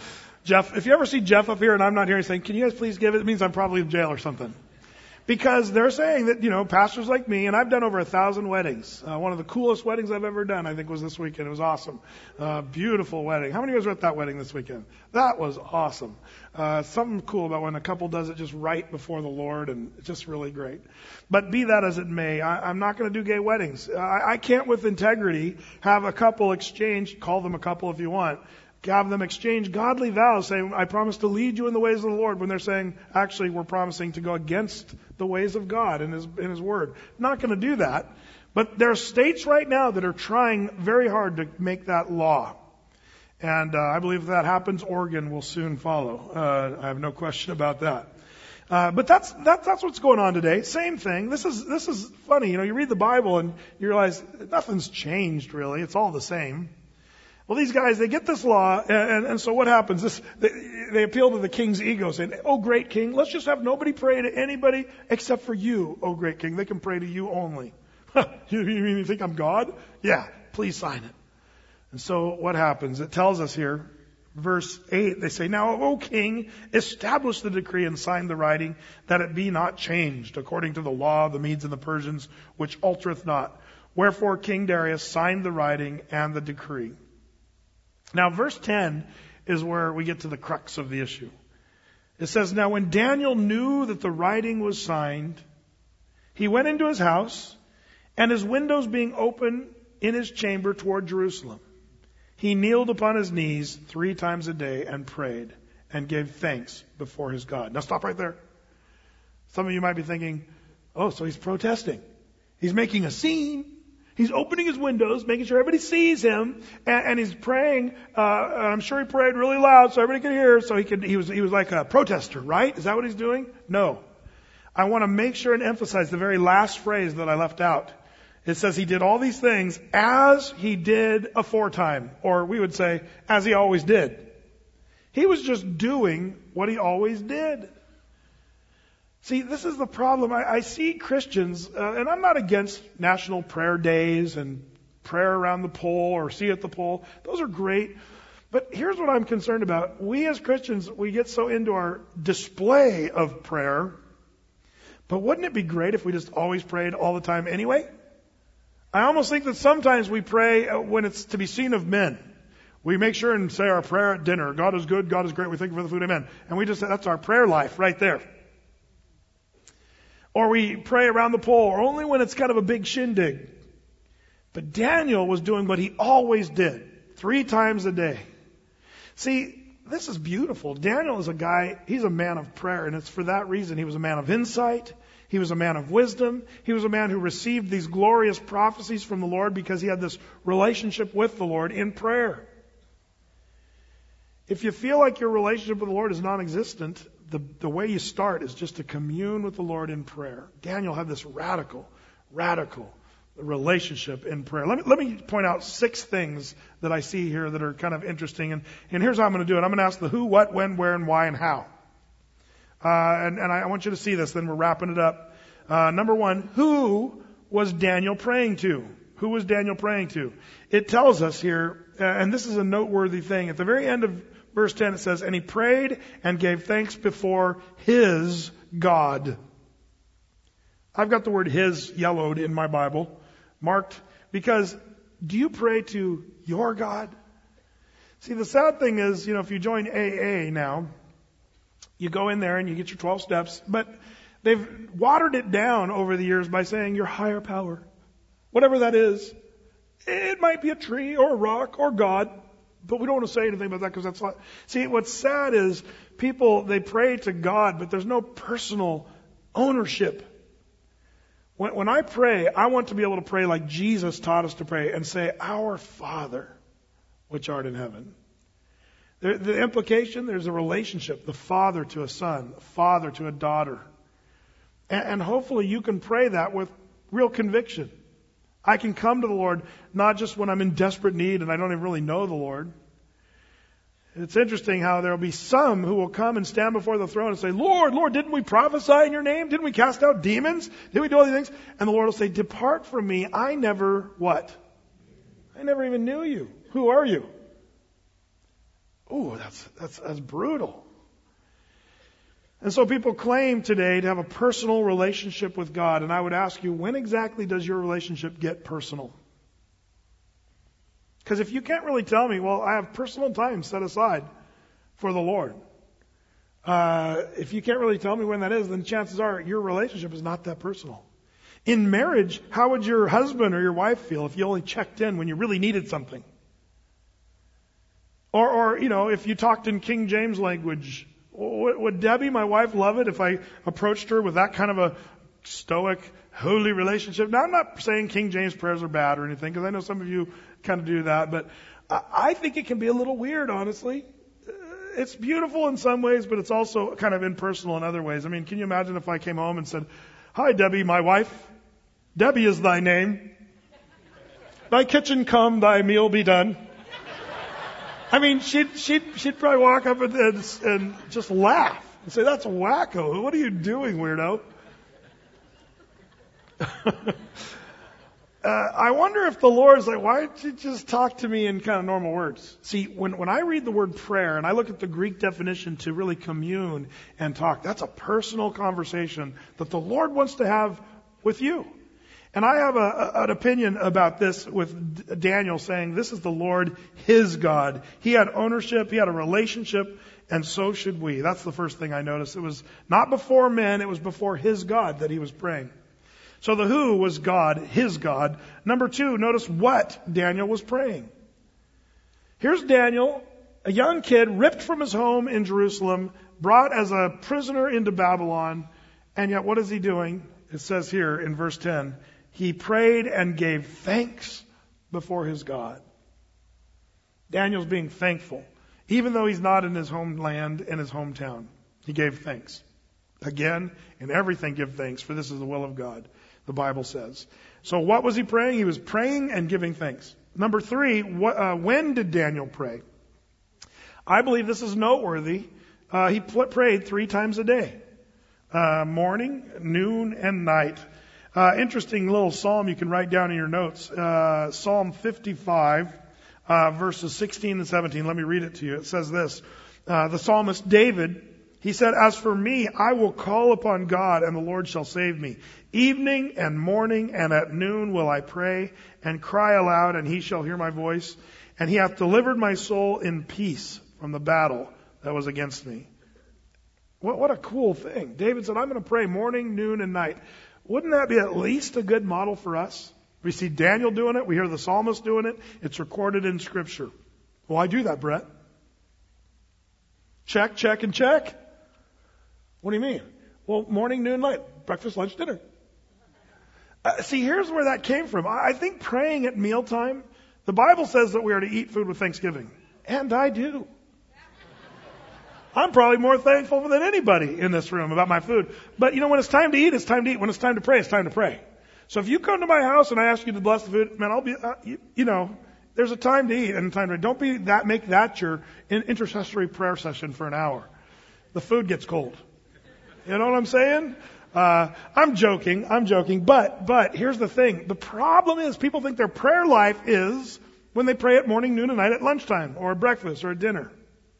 Jeff, if you ever see Jeff up here and I'm not here, he's saying, can you guys please give it? It means I'm probably in jail or something. Because they're saying that, you know, pastors like me, and I've done over a thousand weddings. Uh, one of the coolest weddings I've ever done, I think, was this weekend. It was awesome. Uh, beautiful wedding. How many of you guys were at that wedding this weekend? That was awesome. Uh, something cool about when a couple does it just right before the Lord, and it's just really great. But be that as it may, I, I'm not going to do gay weddings. I, I can't with integrity have a couple exchange, call them a couple if you want, have them exchange godly vows saying, I promise to lead you in the ways of the Lord, when they're saying, actually, we're promising to go against the ways of God in His, in His Word. Not going to do that. But there are states right now that are trying very hard to make that law. And uh, I believe if that happens, Oregon will soon follow. Uh, I have no question about that. Uh, but that's, that, that's what's going on today. Same thing. This is, this is funny. You know, you read the Bible and you realize nothing's changed really. It's all the same. Well, these guys, they get this law, and, and, and so what happens? This, they, they appeal to the king's ego, saying, oh, great king, let's just have nobody pray to anybody except for you, oh, great king. They can pray to you only. you, you mean you think I'm God? Yeah, please sign it. And so what happens? It tells us here, verse eight, they say, now, O king, establish the decree and sign the writing, that it be not changed, according to the law of the Medes and the Persians, which altereth not. Wherefore King Darius signed the writing and the decree. Now, verse ten is where we get to the crux of the issue. It says, now when Daniel knew that the writing was signed, he went into his house, and his windows being open in his chamber toward Jerusalem, he kneeled upon his knees three times a day and prayed and gave thanks before his God. Now stop right there. Some of you might be thinking, oh, so he's protesting. He's making a scene. He's opening his windows, making sure everybody sees him, and, and he's praying. Uh, and I'm sure he prayed really loud so everybody could hear. So he could. He was. He was like a protester, right? Is that what he's doing? No. I want to make sure and emphasize the very last phrase that I left out. It says he did all these things as he did aforetime, or we would say as he always did. He was just doing what he always did. See, this is the problem. I, I see Christians, uh, and I'm not against national prayer days and prayer around the pole or see at the pole. Those are great. But here's what I'm concerned about. We as Christians, we get so into our display of prayer. But wouldn't it be great if we just always prayed all the time anyway? I almost think that sometimes we pray when it's to be seen of men. We make sure and say our prayer at dinner. God is good. God is great. We thank you for the food. Amen. And we just say that's our prayer life right there. Or we pray around the pole, or only when it's kind of a big shindig. But Daniel was doing what he always did, three times a day. See, this is beautiful. Daniel is a guy, he's a man of prayer, and it's for that reason. He was a man of insight. He was a man of wisdom. He was a man who received these glorious prophecies from the Lord because he had this relationship with the Lord in prayer. If you feel like your relationship with the Lord is non-existent, the, the way you start is just to commune with the Lord in prayer. Daniel had this radical, radical relationship in prayer. Let me, let me point out six things that I see here that are kind of interesting. And, and here's how I'm going to do it. I'm going to ask the who, what, when, where, and why, and how. Uh, and, and I want you to see this, then we're wrapping it up. Uh, number one, who was Daniel praying to? Who was Daniel praying to? It tells us here, uh, and this is a noteworthy thing. At the very end of verse ten, it says, and he prayed and gave thanks before his God. I've got the word his yellowed in my Bible, marked, because do you pray to your God? See, the sad thing is, you know, if you join A A now, you go in there and you get your twelve steps, but they've watered it down over the years by saying your higher power, whatever that is. It might be a tree or a rock or God, but we don't want to say anything about that because that's not. See, what's sad is people, they pray to God, but there's no personal ownership. When, when I pray, I want to be able to pray like Jesus taught us to pray and say, Our Father, which art in heaven. The, the implication, there's a relationship, the father to a son, the father to a daughter. And, and hopefully you can pray that with real conviction. I can come to the Lord not just when I'm in desperate need and I don't even really know the Lord. It's interesting how there will be some who will come and stand before the throne and say, Lord, Lord, didn't we prophesy in your name? Didn't we cast out demons? Didn't we do all these things? And the Lord will say, depart from me. I never, what? I never even knew you. Who are you? Ooh, that's, that's, that's brutal. And so people claim today to have a personal relationship with God. And I would ask you, when exactly does your relationship get personal? Because if you can't really tell me, well, I have personal time set aside for the Lord. Uh, if you can't really tell me when that is, then chances are your relationship is not that personal. In marriage, how would your husband or your wife feel if you only checked in when you really needed something? Or, or you know, if you talked in King James language, would Debbie, my wife, love it if I approached her with that kind of a stoic, holy relationship? Now, I'm not saying King James prayers are bad or anything, because I know some of you kind of do that, but I think it can be a little weird, honestly. It's beautiful in some ways, but it's also kind of impersonal in other ways. I mean, can you imagine if I came home and said, "Hi, Debbie, my wife. Debbie is thy name. Thy kitchen come, thy meal be done." I mean, she'd, she'd, she'd probably walk up and, and, and just laugh and say, "That's wacko. What are you doing, weirdo?" uh, I wonder if the Lord's like, why don't you just talk to me in kind of normal words? See, when, when I read the word prayer and I look at the Greek definition to really commune and talk, that's a personal conversation that the Lord wants to have with you. And I have a, a, an opinion about this with Daniel saying this is the Lord, his God. He had ownership, he had a relationship, and so should we. That's the first thing I noticed. It was not before men, it was before his God that he was praying. So the who was God, his God. Number two, notice what Daniel was praying. Here's Daniel, a young kid ripped from his home in Jerusalem, brought as a prisoner into Babylon, and yet what is he doing? It says here in verse ten, he prayed and gave thanks before his God. Daniel's being thankful. Even though he's not in his homeland, in his hometown, he gave thanks. Again, in everything give thanks, for this is the will of God, the Bible says. So what was he praying? He was praying and giving thanks. Number three, what, uh, when did Daniel pray? I believe this is noteworthy. Uh, he pl- prayed three times a day. Uh, morning, noon, and night. Uh, interesting little psalm you can write down in your notes. Uh, Psalm fifty-five, uh, verses sixteen and seventeen. Let me read it to you. It says this. Uh, the psalmist David, he said, "As for me, I will call upon God, and the Lord shall save me. Evening and morning and at noon will I pray and cry aloud, and he shall hear my voice. And he hath delivered my soul in peace from the battle that was against me." What, what a cool thing. David said, "I'm going to pray morning, noon, and night." Wouldn't that be at least a good model for us? We see Daniel doing it. We hear the psalmist doing it. It's recorded in Scripture. Well, I do that, Brett. Check, check, and check. What do you mean? Well, morning, noon, night. Breakfast, lunch, dinner. Uh, see, here's where that came from. I, I think praying at mealtime, the Bible says that we are to eat food with thanksgiving. And I do. I'm probably more thankful than anybody in this room about my food. But you know, when it's time to eat, it's time to eat. When it's time to pray, it's time to pray. So if you come to my house and I ask you to bless the food, man, I'll be, uh, you, you know, there's a time to eat and a time to, don't be that, make that your intercessory prayer session for an hour. The food gets cold. You know what I'm saying? Uh, I'm joking, I'm joking, but, but here's the thing. The problem is people think their prayer life is when they pray at morning, noon, and night at lunchtime or at breakfast or at dinner.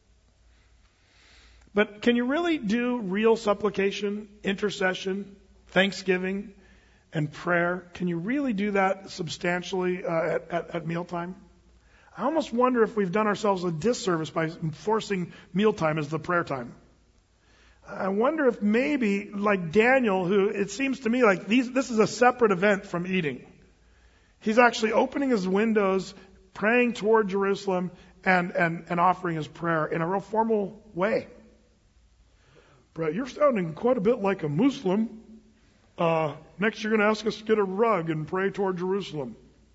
But can you really do real supplication, intercession, thanksgiving, and prayer? Can you really do that substantially uh, at, at, at mealtime? I almost wonder if we've done ourselves a disservice by forcing mealtime as the prayer time. I wonder if maybe, like Daniel, who it seems to me like these, this is a separate event from eating. He's actually opening his windows, praying toward Jerusalem, and, and, and offering his prayer in a real formal way. Brett, you're sounding quite a bit like a Muslim. Uh, next you're going to ask us to get a rug and pray toward Jerusalem.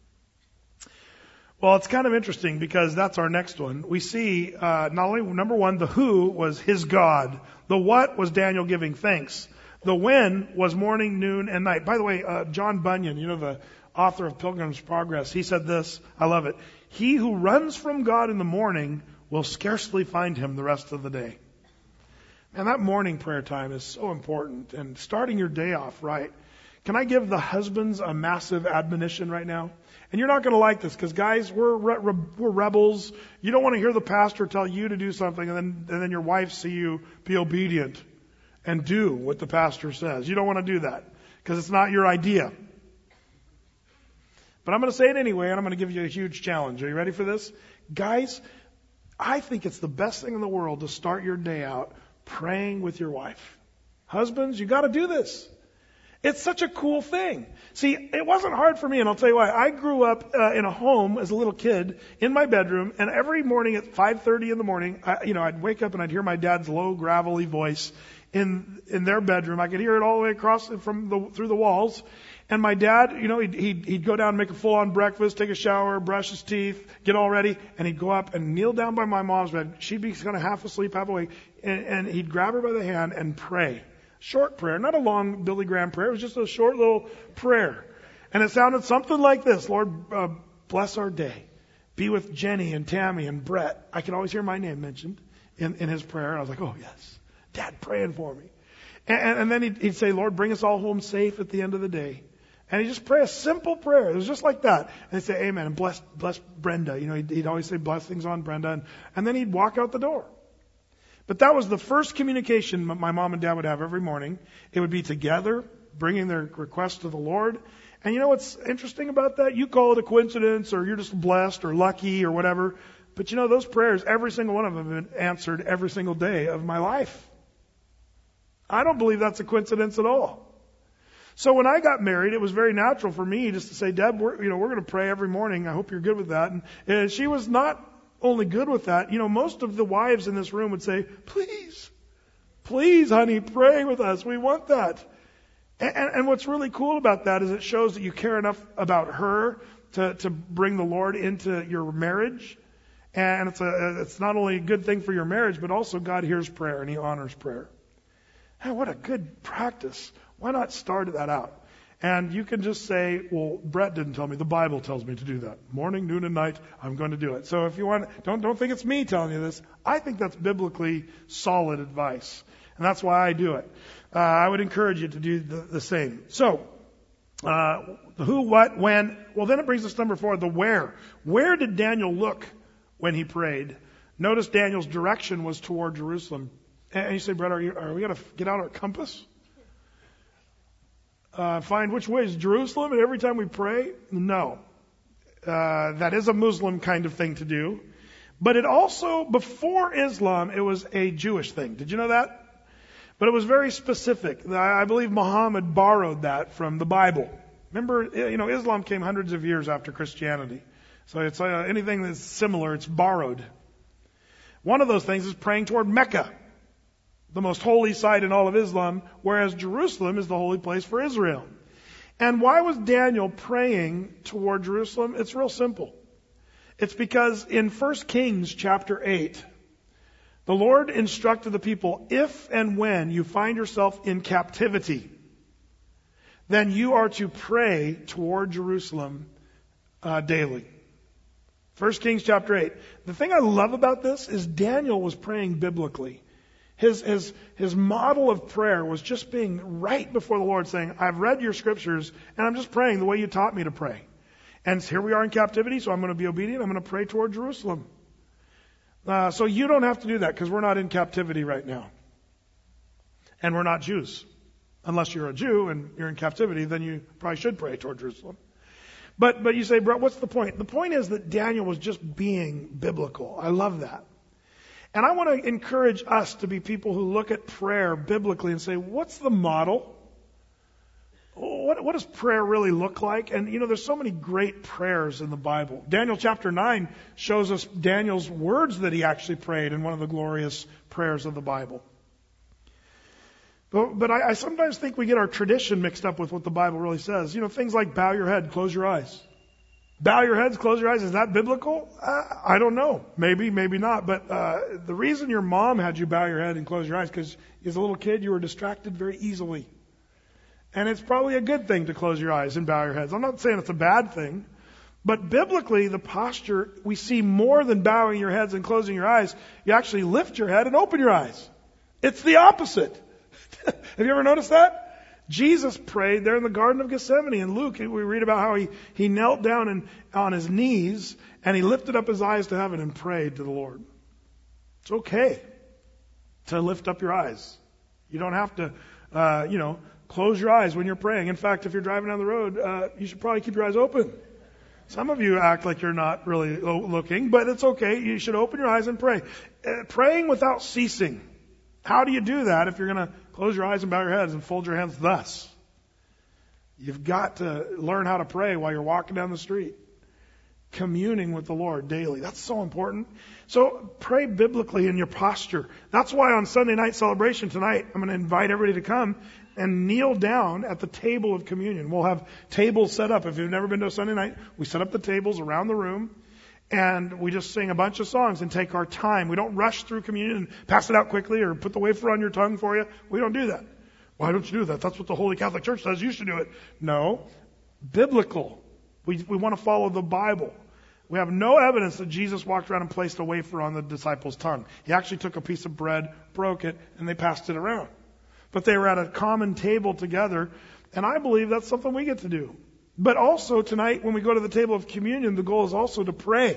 Well, it's kind of interesting because that's our next one. We see, uh, not only, number one, the who was his God. The what was Daniel giving thanks. The when was morning, noon, and night. By the way, uh, John Bunyan, you know, the author of Pilgrim's Progress, he said this, I love it. He who runs from God in the morning will scarcely find him the rest of the day. And that morning prayer time is so important, and starting your day off right. Can I give the husbands a massive admonition right now? And you're not going to like this because, guys, we're re- re- we're rebels. You don't want to hear the pastor tell you to do something and then and then your wife see you be obedient and do what the pastor says. You don't want to do that because it's not your idea. But I'm going to say it anyway, and I'm going to give you a huge challenge. Are you ready for this? Guys, I think it's the best thing in the world to start your day out praying with your wife. Husbands, you got to do this. It's such a cool thing. See, it wasn't hard for me, and I'll tell you why. I grew up uh, in a home as a little kid in my bedroom, and every morning at five thirty in the morning, I, you know, I'd wake up and I'd hear my dad's low, gravelly voice in in their bedroom. I could hear it all the way across from the through the walls. And my dad, you know, he'd, he'd, he'd go down and make a full-on breakfast, take a shower, brush his teeth, get all ready, and he'd go up and kneel down by my mom's bed. She'd be kind of half asleep, half awake, and, and he'd grab her by the hand and pray. Short prayer, not a long Billy Graham prayer. It was just a short little prayer. And it sounded something like this. Lord, uh, bless our day. Be with Jenny and Tammy and Brett. I could always hear my name mentioned in, in his prayer. And I was like, oh, yes, Dad praying for me. And, and then he'd, he'd say, Lord, bring us all home safe at the end of the day. And he'd just pray a simple prayer. It was just like that. And he'd say, amen. And bless, bless Brenda. You know, he'd, he'd always say blessings on Brenda. And, and then he'd walk out the door. But that was the first communication my mom and dad would have every morning. It would be together, bringing their requests to the Lord. And you know what's interesting about that? You call it a coincidence, or you're just blessed or lucky or whatever. But you know, those prayers, every single one of them have been answered every single day of my life. I don't believe that's a coincidence at all. So when I got married, it was very natural for me just to say, Deb, we're, you know, we're going to pray every morning. I hope you're good with that. And, and she was not only good with that. You know, most of the wives in this room would say, please, please, honey, pray with us. We want that. And, and, and what's really cool about that is it shows that you care enough about her to, to bring the Lord into your marriage. And it's a, it's not only a good thing for your marriage, but also God hears prayer and He honors prayer. Hey, what a good practice. Why not start that out? And you can just say, well, Brett didn't tell me. The Bible tells me to do that. Morning, noon, and night, I'm going to do it. So if you want, don't, don't think it's me telling you this. I think that's biblically solid advice. And that's why I do it. Uh, I would encourage you to do the, the same. So, uh, the who, what, when. Well, then it brings us to number four, the where. Where did Daniel look when he prayed? Notice Daniel's direction was toward Jerusalem. And you say, Brett, are, you, are we going to get out our compass? Uh, find which way is Jerusalem, and every time we pray? No. Uh, that is a Muslim kind of thing to do. But it also, before Islam, it was a Jewish thing. Did you know that? But it was very specific. I believe Muhammad borrowed that from the Bible. Remember, you know, Islam came hundreds of years after Christianity. So it's uh, anything that's similar, it's borrowed. One of those things is praying toward Mecca, the most holy site in all of Islam, whereas Jerusalem is the holy place for Israel. And why was Daniel praying toward Jerusalem? It's real simple. It's because in First Kings chapter eight, the Lord instructed the people, if and when you find yourself in captivity, then you are to pray toward Jerusalem uh, daily. First Kings chapter eight. The thing I love about this is Daniel was praying biblically. His, his, his model of prayer was just being right before the Lord, saying, I've read your scriptures, and I'm just praying the way you taught me to pray. And here we are in captivity, so I'm going to be obedient. I'm going to pray toward Jerusalem. Uh, so you don't have to do that, because we're not in captivity right now. And we're not Jews. Unless you're a Jew and you're in captivity, then you probably should pray toward Jerusalem. But, but you say, Brett, what's the point? The point is that Daniel was just being biblical. I love that. And I want to encourage us to be people who look at prayer biblically and say, what's the model? What, what does prayer really look like? And, you know, there's so many great prayers in the Bible. Daniel chapter nine shows us Daniel's words that he actually prayed in one of the glorious prayers of the Bible. But, but I, I sometimes think we get our tradition mixed up with what the Bible really says. You know, things like bow your head, close your eyes. Bow your heads, close your eyes. Is that biblical? Uh, I don't know. Maybe, maybe not. But uh, the reason your mom had you bow your head and close your eyes, because as a little kid you were distracted very easily. And it's probably a good thing to close your eyes and bow your heads. I'm not saying it's a bad thing. But biblically, the posture, we see more than bowing your heads and closing your eyes. You actually lift your head and open your eyes. It's the opposite. Have you ever noticed that? Jesus prayed there in the Garden of Gethsemane. In Luke, we read about how he, he knelt down and, on his knees and he lifted up his eyes to heaven and prayed to the Lord. It's okay to lift up your eyes. You don't have to, uh, you know, close your eyes when you're praying. In fact, if you're driving down the road, uh, you should probably keep your eyes open. Some of you act like you're not really looking, but it's okay. You should open your eyes and pray. Uh, praying without ceasing. How do you do that if you're going to close your eyes and bow your heads and fold your hands thus? You've got to learn how to pray while you're walking down the street. Communing with the Lord daily. That's so important. So pray biblically in your posture. That's why on Sunday night celebration tonight, I'm going to invite everybody to come and kneel down at the table of communion. We'll have tables set up. If you've never been to a Sunday night, we set up the tables around the room and we just sing a bunch of songs and take our time. We don't rush through communion and pass it out quickly or put the wafer on your tongue for you. We don't do that. Why don't you do that? That's what the Holy Catholic Church says. You should do it. No. Biblical. We, we want to follow the Bible. We have no evidence that Jesus walked around and placed a wafer on the disciples' tongue. He actually took a piece of bread, broke it, and they passed it around. But they were at a common table together, and I believe that's something we get to do. But also tonight, when we go to the table of communion, the goal is also to pray.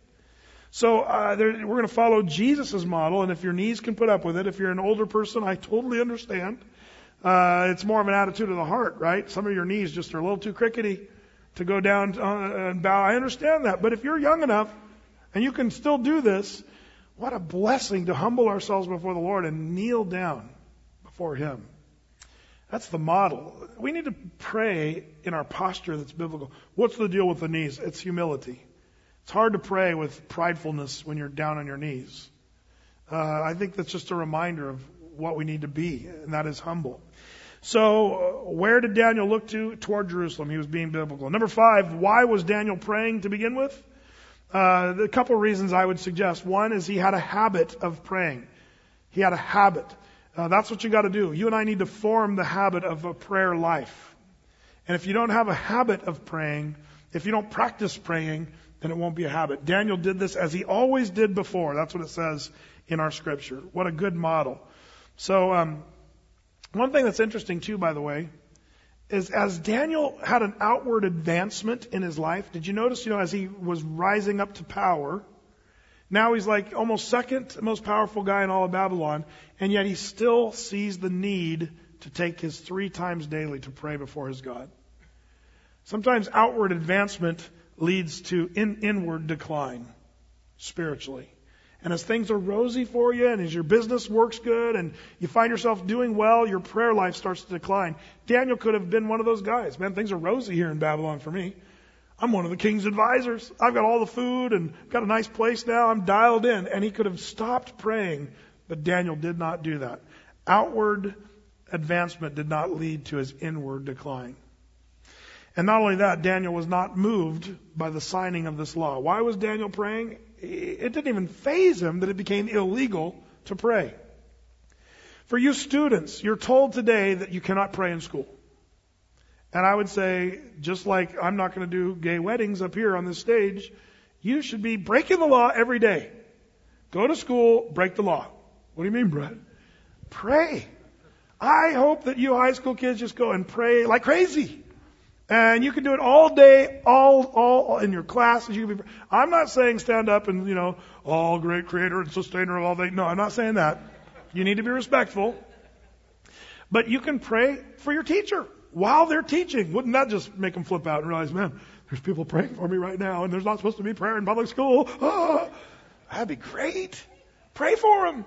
So uh, there, we're going to follow Jesus' model, and if your knees can put up with it, if you're an older person, I totally understand. Uh, it's more of an attitude of the heart, right? Some of your knees just are a little too crickety to go down uh, and bow. I understand that. But if you're young enough and you can still do this, what a blessing to humble ourselves before the Lord and kneel down before Him. That's the model. We need to pray in our posture that's biblical. What's the deal with the knees? It's humility. It's hard to pray with pridefulness when you're down on your knees. Uh, I think that's just a reminder of what we need to be, and that is humble. So, uh, where did Daniel look to? Toward Jerusalem. He was being biblical. Number five, why was Daniel praying to begin with? Uh, a couple of reasons I would suggest. One is he had a habit of praying. He had a habit. Uh, that's what you got to do. You and I need to form the habit of a prayer life. And if you don't have a habit of praying, if you don't practice praying, then it won't be a habit. Daniel did this as he always did before. That's what it says in our scripture. What a good model. So, um, one thing that's interesting too, by the way, is as Daniel had an outward advancement in his life, did you notice, you know, as he was rising up to power, now he's like almost second most powerful guy in all of Babylon, and yet he still sees the need to take his three times daily to pray before his God. Sometimes outward advancement leads to in, inward decline spiritually. And as things are rosy for you and as your business works good and you find yourself doing well, your prayer life starts to decline. Daniel could have been one of those guys. Man, things are rosy here in Babylon for me. I'm one of the king's advisors. I've got all the food and got a nice place now. I'm dialed in. And he could have stopped praying, but Daniel did not do that. Outward advancement did not lead to his inward decline. And not only that, Daniel was not moved by the signing of this law. Why was Daniel praying? It didn't even faze him that it became illegal to pray. For you students, you're told today that you cannot pray in school. And I would say, just like I'm not going to do gay weddings up here on this stage, you should be breaking the law every day. Go to school, break the law. What do you mean, Brett? Pray. I hope that you high school kids just go and pray like crazy. And you can do it all day, all, all in your classes. You can be, I'm not saying stand up and, you know, all great creator and sustainer of all things. No, I'm not saying that. You need to be respectful. But you can pray for your teacher while they're teaching. Wouldn't that just make them flip out and realize, man, there's people praying for me right now and there's not supposed to be prayer in public school. Oh, that'd be great. Pray for them.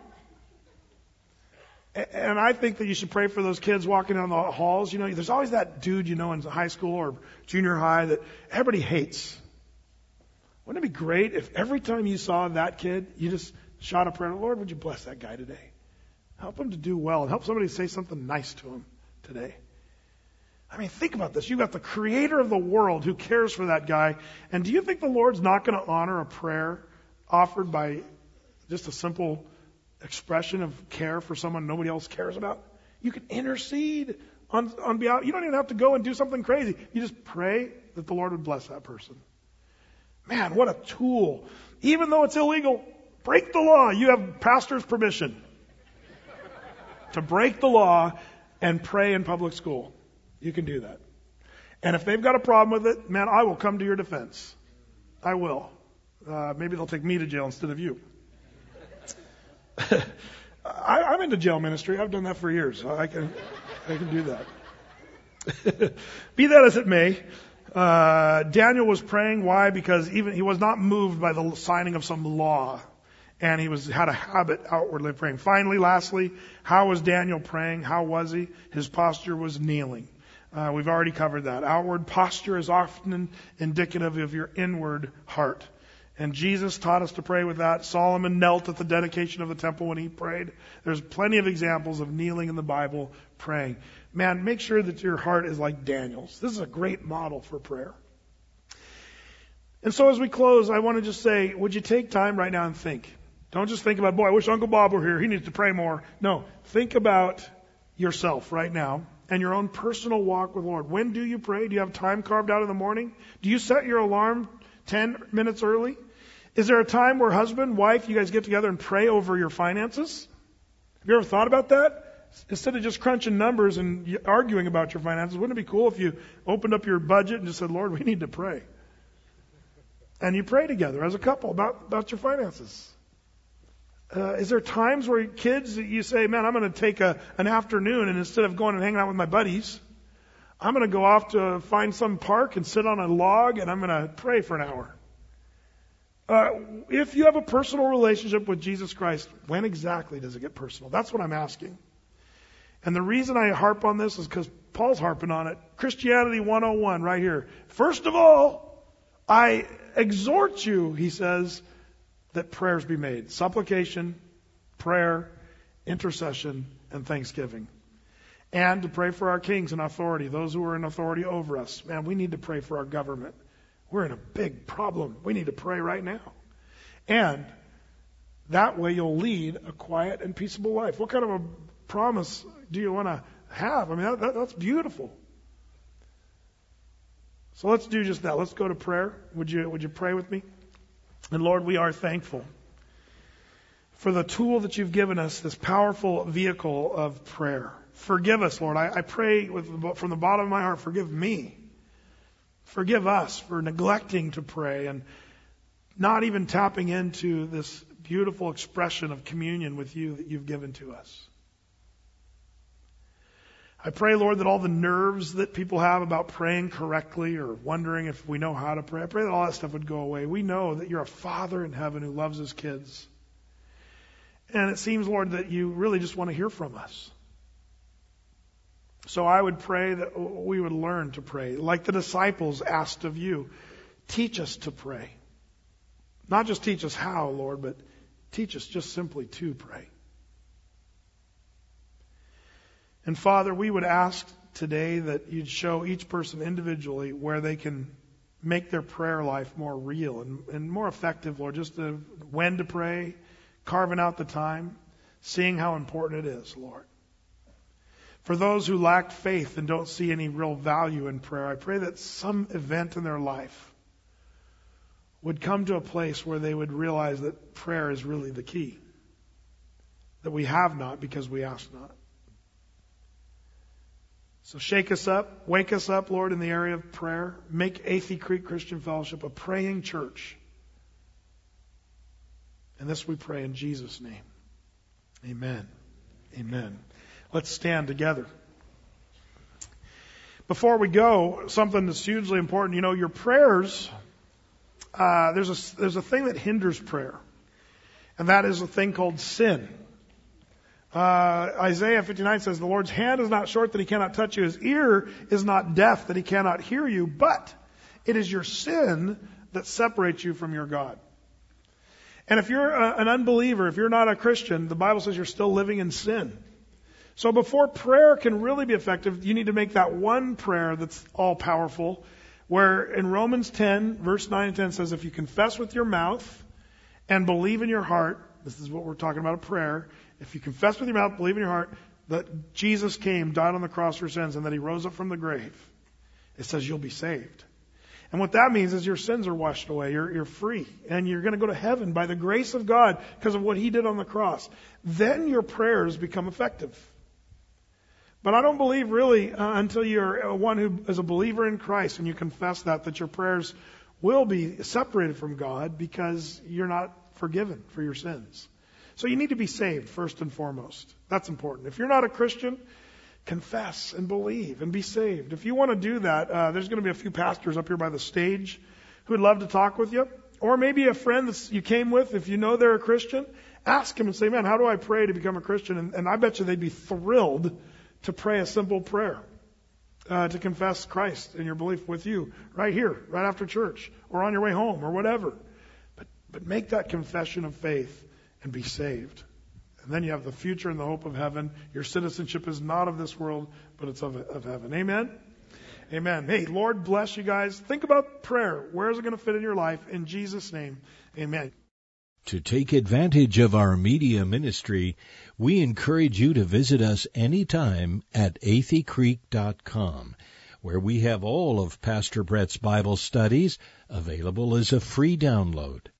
And I think that you should pray for those kids walking down the halls. You know, there's always that dude, you know, in high school or junior high that everybody hates. Wouldn't it be great if every time you saw that kid, you just shot a prayer, Lord, would you bless that guy today? Help him to do well and help somebody say something nice to him today. I mean, think about this. You've got the creator of the world who cares for that guy. And do you think the Lord's not going to honor a prayer offered by just a simple expression of care for someone nobody else cares about? You can intercede on, on behalf. You don't even have to go and do something crazy. You just pray that the Lord would bless that person. Man, what a tool. Even though it's illegal, break the law. You have pastor's permission to break the law and pray in public school. You can do that. And if they've got a problem with it, man, I will come to your defense. I will. Uh, maybe they'll take me to jail instead of you. I, I'm into jail ministry. I've done that for years. I can, I can do that. Be that as it may, uh, Daniel was praying. Why? Because even he was not moved by the signing of some law, and he was had a habit outwardly of praying. Finally, lastly, how was Daniel praying? How was he? His posture was kneeling. Uh, we've already covered that. Outward posture is often indicative of your inward heart. And Jesus taught us to pray with that. Solomon knelt at the dedication of the temple when he prayed. There's plenty of examples of kneeling in the Bible praying. Man, make sure that your heart is like Daniel's. This is a great model for prayer. And so as we close, I want to just say, would you take time right now and think? Don't just think about, boy, I wish Uncle Bob were here. He needs to pray more. No, think about yourself right now and your own personal walk with the Lord. When do you pray? Do you have time carved out in the morning? Do you set your alarm ten minutes early? Is there a time where husband, wife, you guys get together and pray over your finances? Have you ever thought about that? Instead of just crunching numbers and arguing about your finances, wouldn't it be cool if you opened up your budget and just said, Lord, we need to pray? And you pray together as a couple about, about your finances. Uh, is there times where kids, you say, man, I'm going to take a, an afternoon, and instead of going and hanging out with my buddies, I'm going to go off to find some park and sit on a log, and I'm going to pray for an hour. Uh, if you have a personal relationship with Jesus Christ, when exactly does it get personal? That's what I'm asking. And the reason I harp on this is because Paul's harping on it. Christianity one oh one right here. First of all, I exhort you, he says, that prayers be made. Supplication, prayer, intercession, and thanksgiving. And to pray for our kings and authority, those who are in authority over us. Man, we need to pray for our government. We're in a big problem. We need to pray right now. And that way you'll lead a quiet and peaceable life. What kind of a promise do you want to have? I mean, that, that, that's beautiful. So let's do just that. Let's go to prayer. Would you, would you pray with me? And Lord, we are thankful for the tool that you've given us, this powerful vehicle of prayer. Forgive us, Lord. I, I pray with, from the bottom of my heart, forgive me. Forgive us for neglecting to pray and not even tapping into this beautiful expression of communion with you that you've given to us. I pray, Lord, that all the nerves that people have about praying correctly or wondering if we know how to pray, I pray that all that stuff would go away. We know that you're a Father in heaven who loves his kids. And it seems, Lord, that you really just want to hear from us. So I would pray that we would learn to pray. Like the disciples asked of you, teach us to pray. Not just teach us how, Lord, but teach us just simply to pray. And Father, we would ask today that you'd show each person individually where they can make their prayer life more real and, and more effective, Lord. Just to, when to pray, carving out the time, seeing how important it is, Lord. For those who lack faith and don't see any real value in prayer, I pray that some event in their life would come to a place where they would realize that prayer is really the key. That we have not because we ask not. So shake us up, wake us up, Lord, in the area of prayer. Make Athey Creek Christian Fellowship a praying church. And this we pray in Jesus' name. Amen. Amen. Let's stand together. Before we go, something that's hugely important. You know, your prayers, uh, there's a, there's a thing that hinders prayer. And that is a thing called sin. Uh, Isaiah fifty-nine says, the Lord's hand is not short that he cannot touch you. His ear is not deaf that he cannot hear you. But it is your sin that separates you from your God. And if you're a, an unbeliever, if you're not a Christian, the Bible says you're still living in sin. So before prayer can really be effective, you need to make that one prayer that's all powerful, where in Romans ten, verse nine and ten says, if you confess with your mouth and believe in your heart, this is what we're talking about, a prayer. If you confess with your mouth, believe in your heart that Jesus came, died on the cross for sins, and that he rose up from the grave, it says you'll be saved. And what that means is your sins are washed away. You're, you're free. And you're going to go to heaven by the grace of God because of what he did on the cross. Then your prayers become effective. But I don't believe really uh, until you're one who is a believer in Christ and you confess that, that your prayers will be separated from God because you're not forgiven for your sins. So you need to be saved first and foremost. That's important. If you're not a Christian, confess and believe and be saved. If you want to do that, uh, there's going to be a few pastors up here by the stage who would love to talk with you. Or maybe a friend that you came with, if you know they're a Christian, ask him and say, man, how do I pray to become a Christian? And, and I bet you they'd be thrilled to pray a simple prayer, uh, to confess Christ in your belief with you right here, right after church, or on your way home, or whatever. But, but make that confession of faith and be saved. And then you have the future and the hope of heaven. Your citizenship is not of this world, but it's of, of heaven. Amen? Amen. Hey, Lord bless you guys. Think about prayer. Where is it going to fit in your life? In Jesus' name, amen. To take advantage of our media ministry, we encourage you to visit us anytime at athey creek dot com, where we have all of Pastor Brett's Bible studies available as a free download.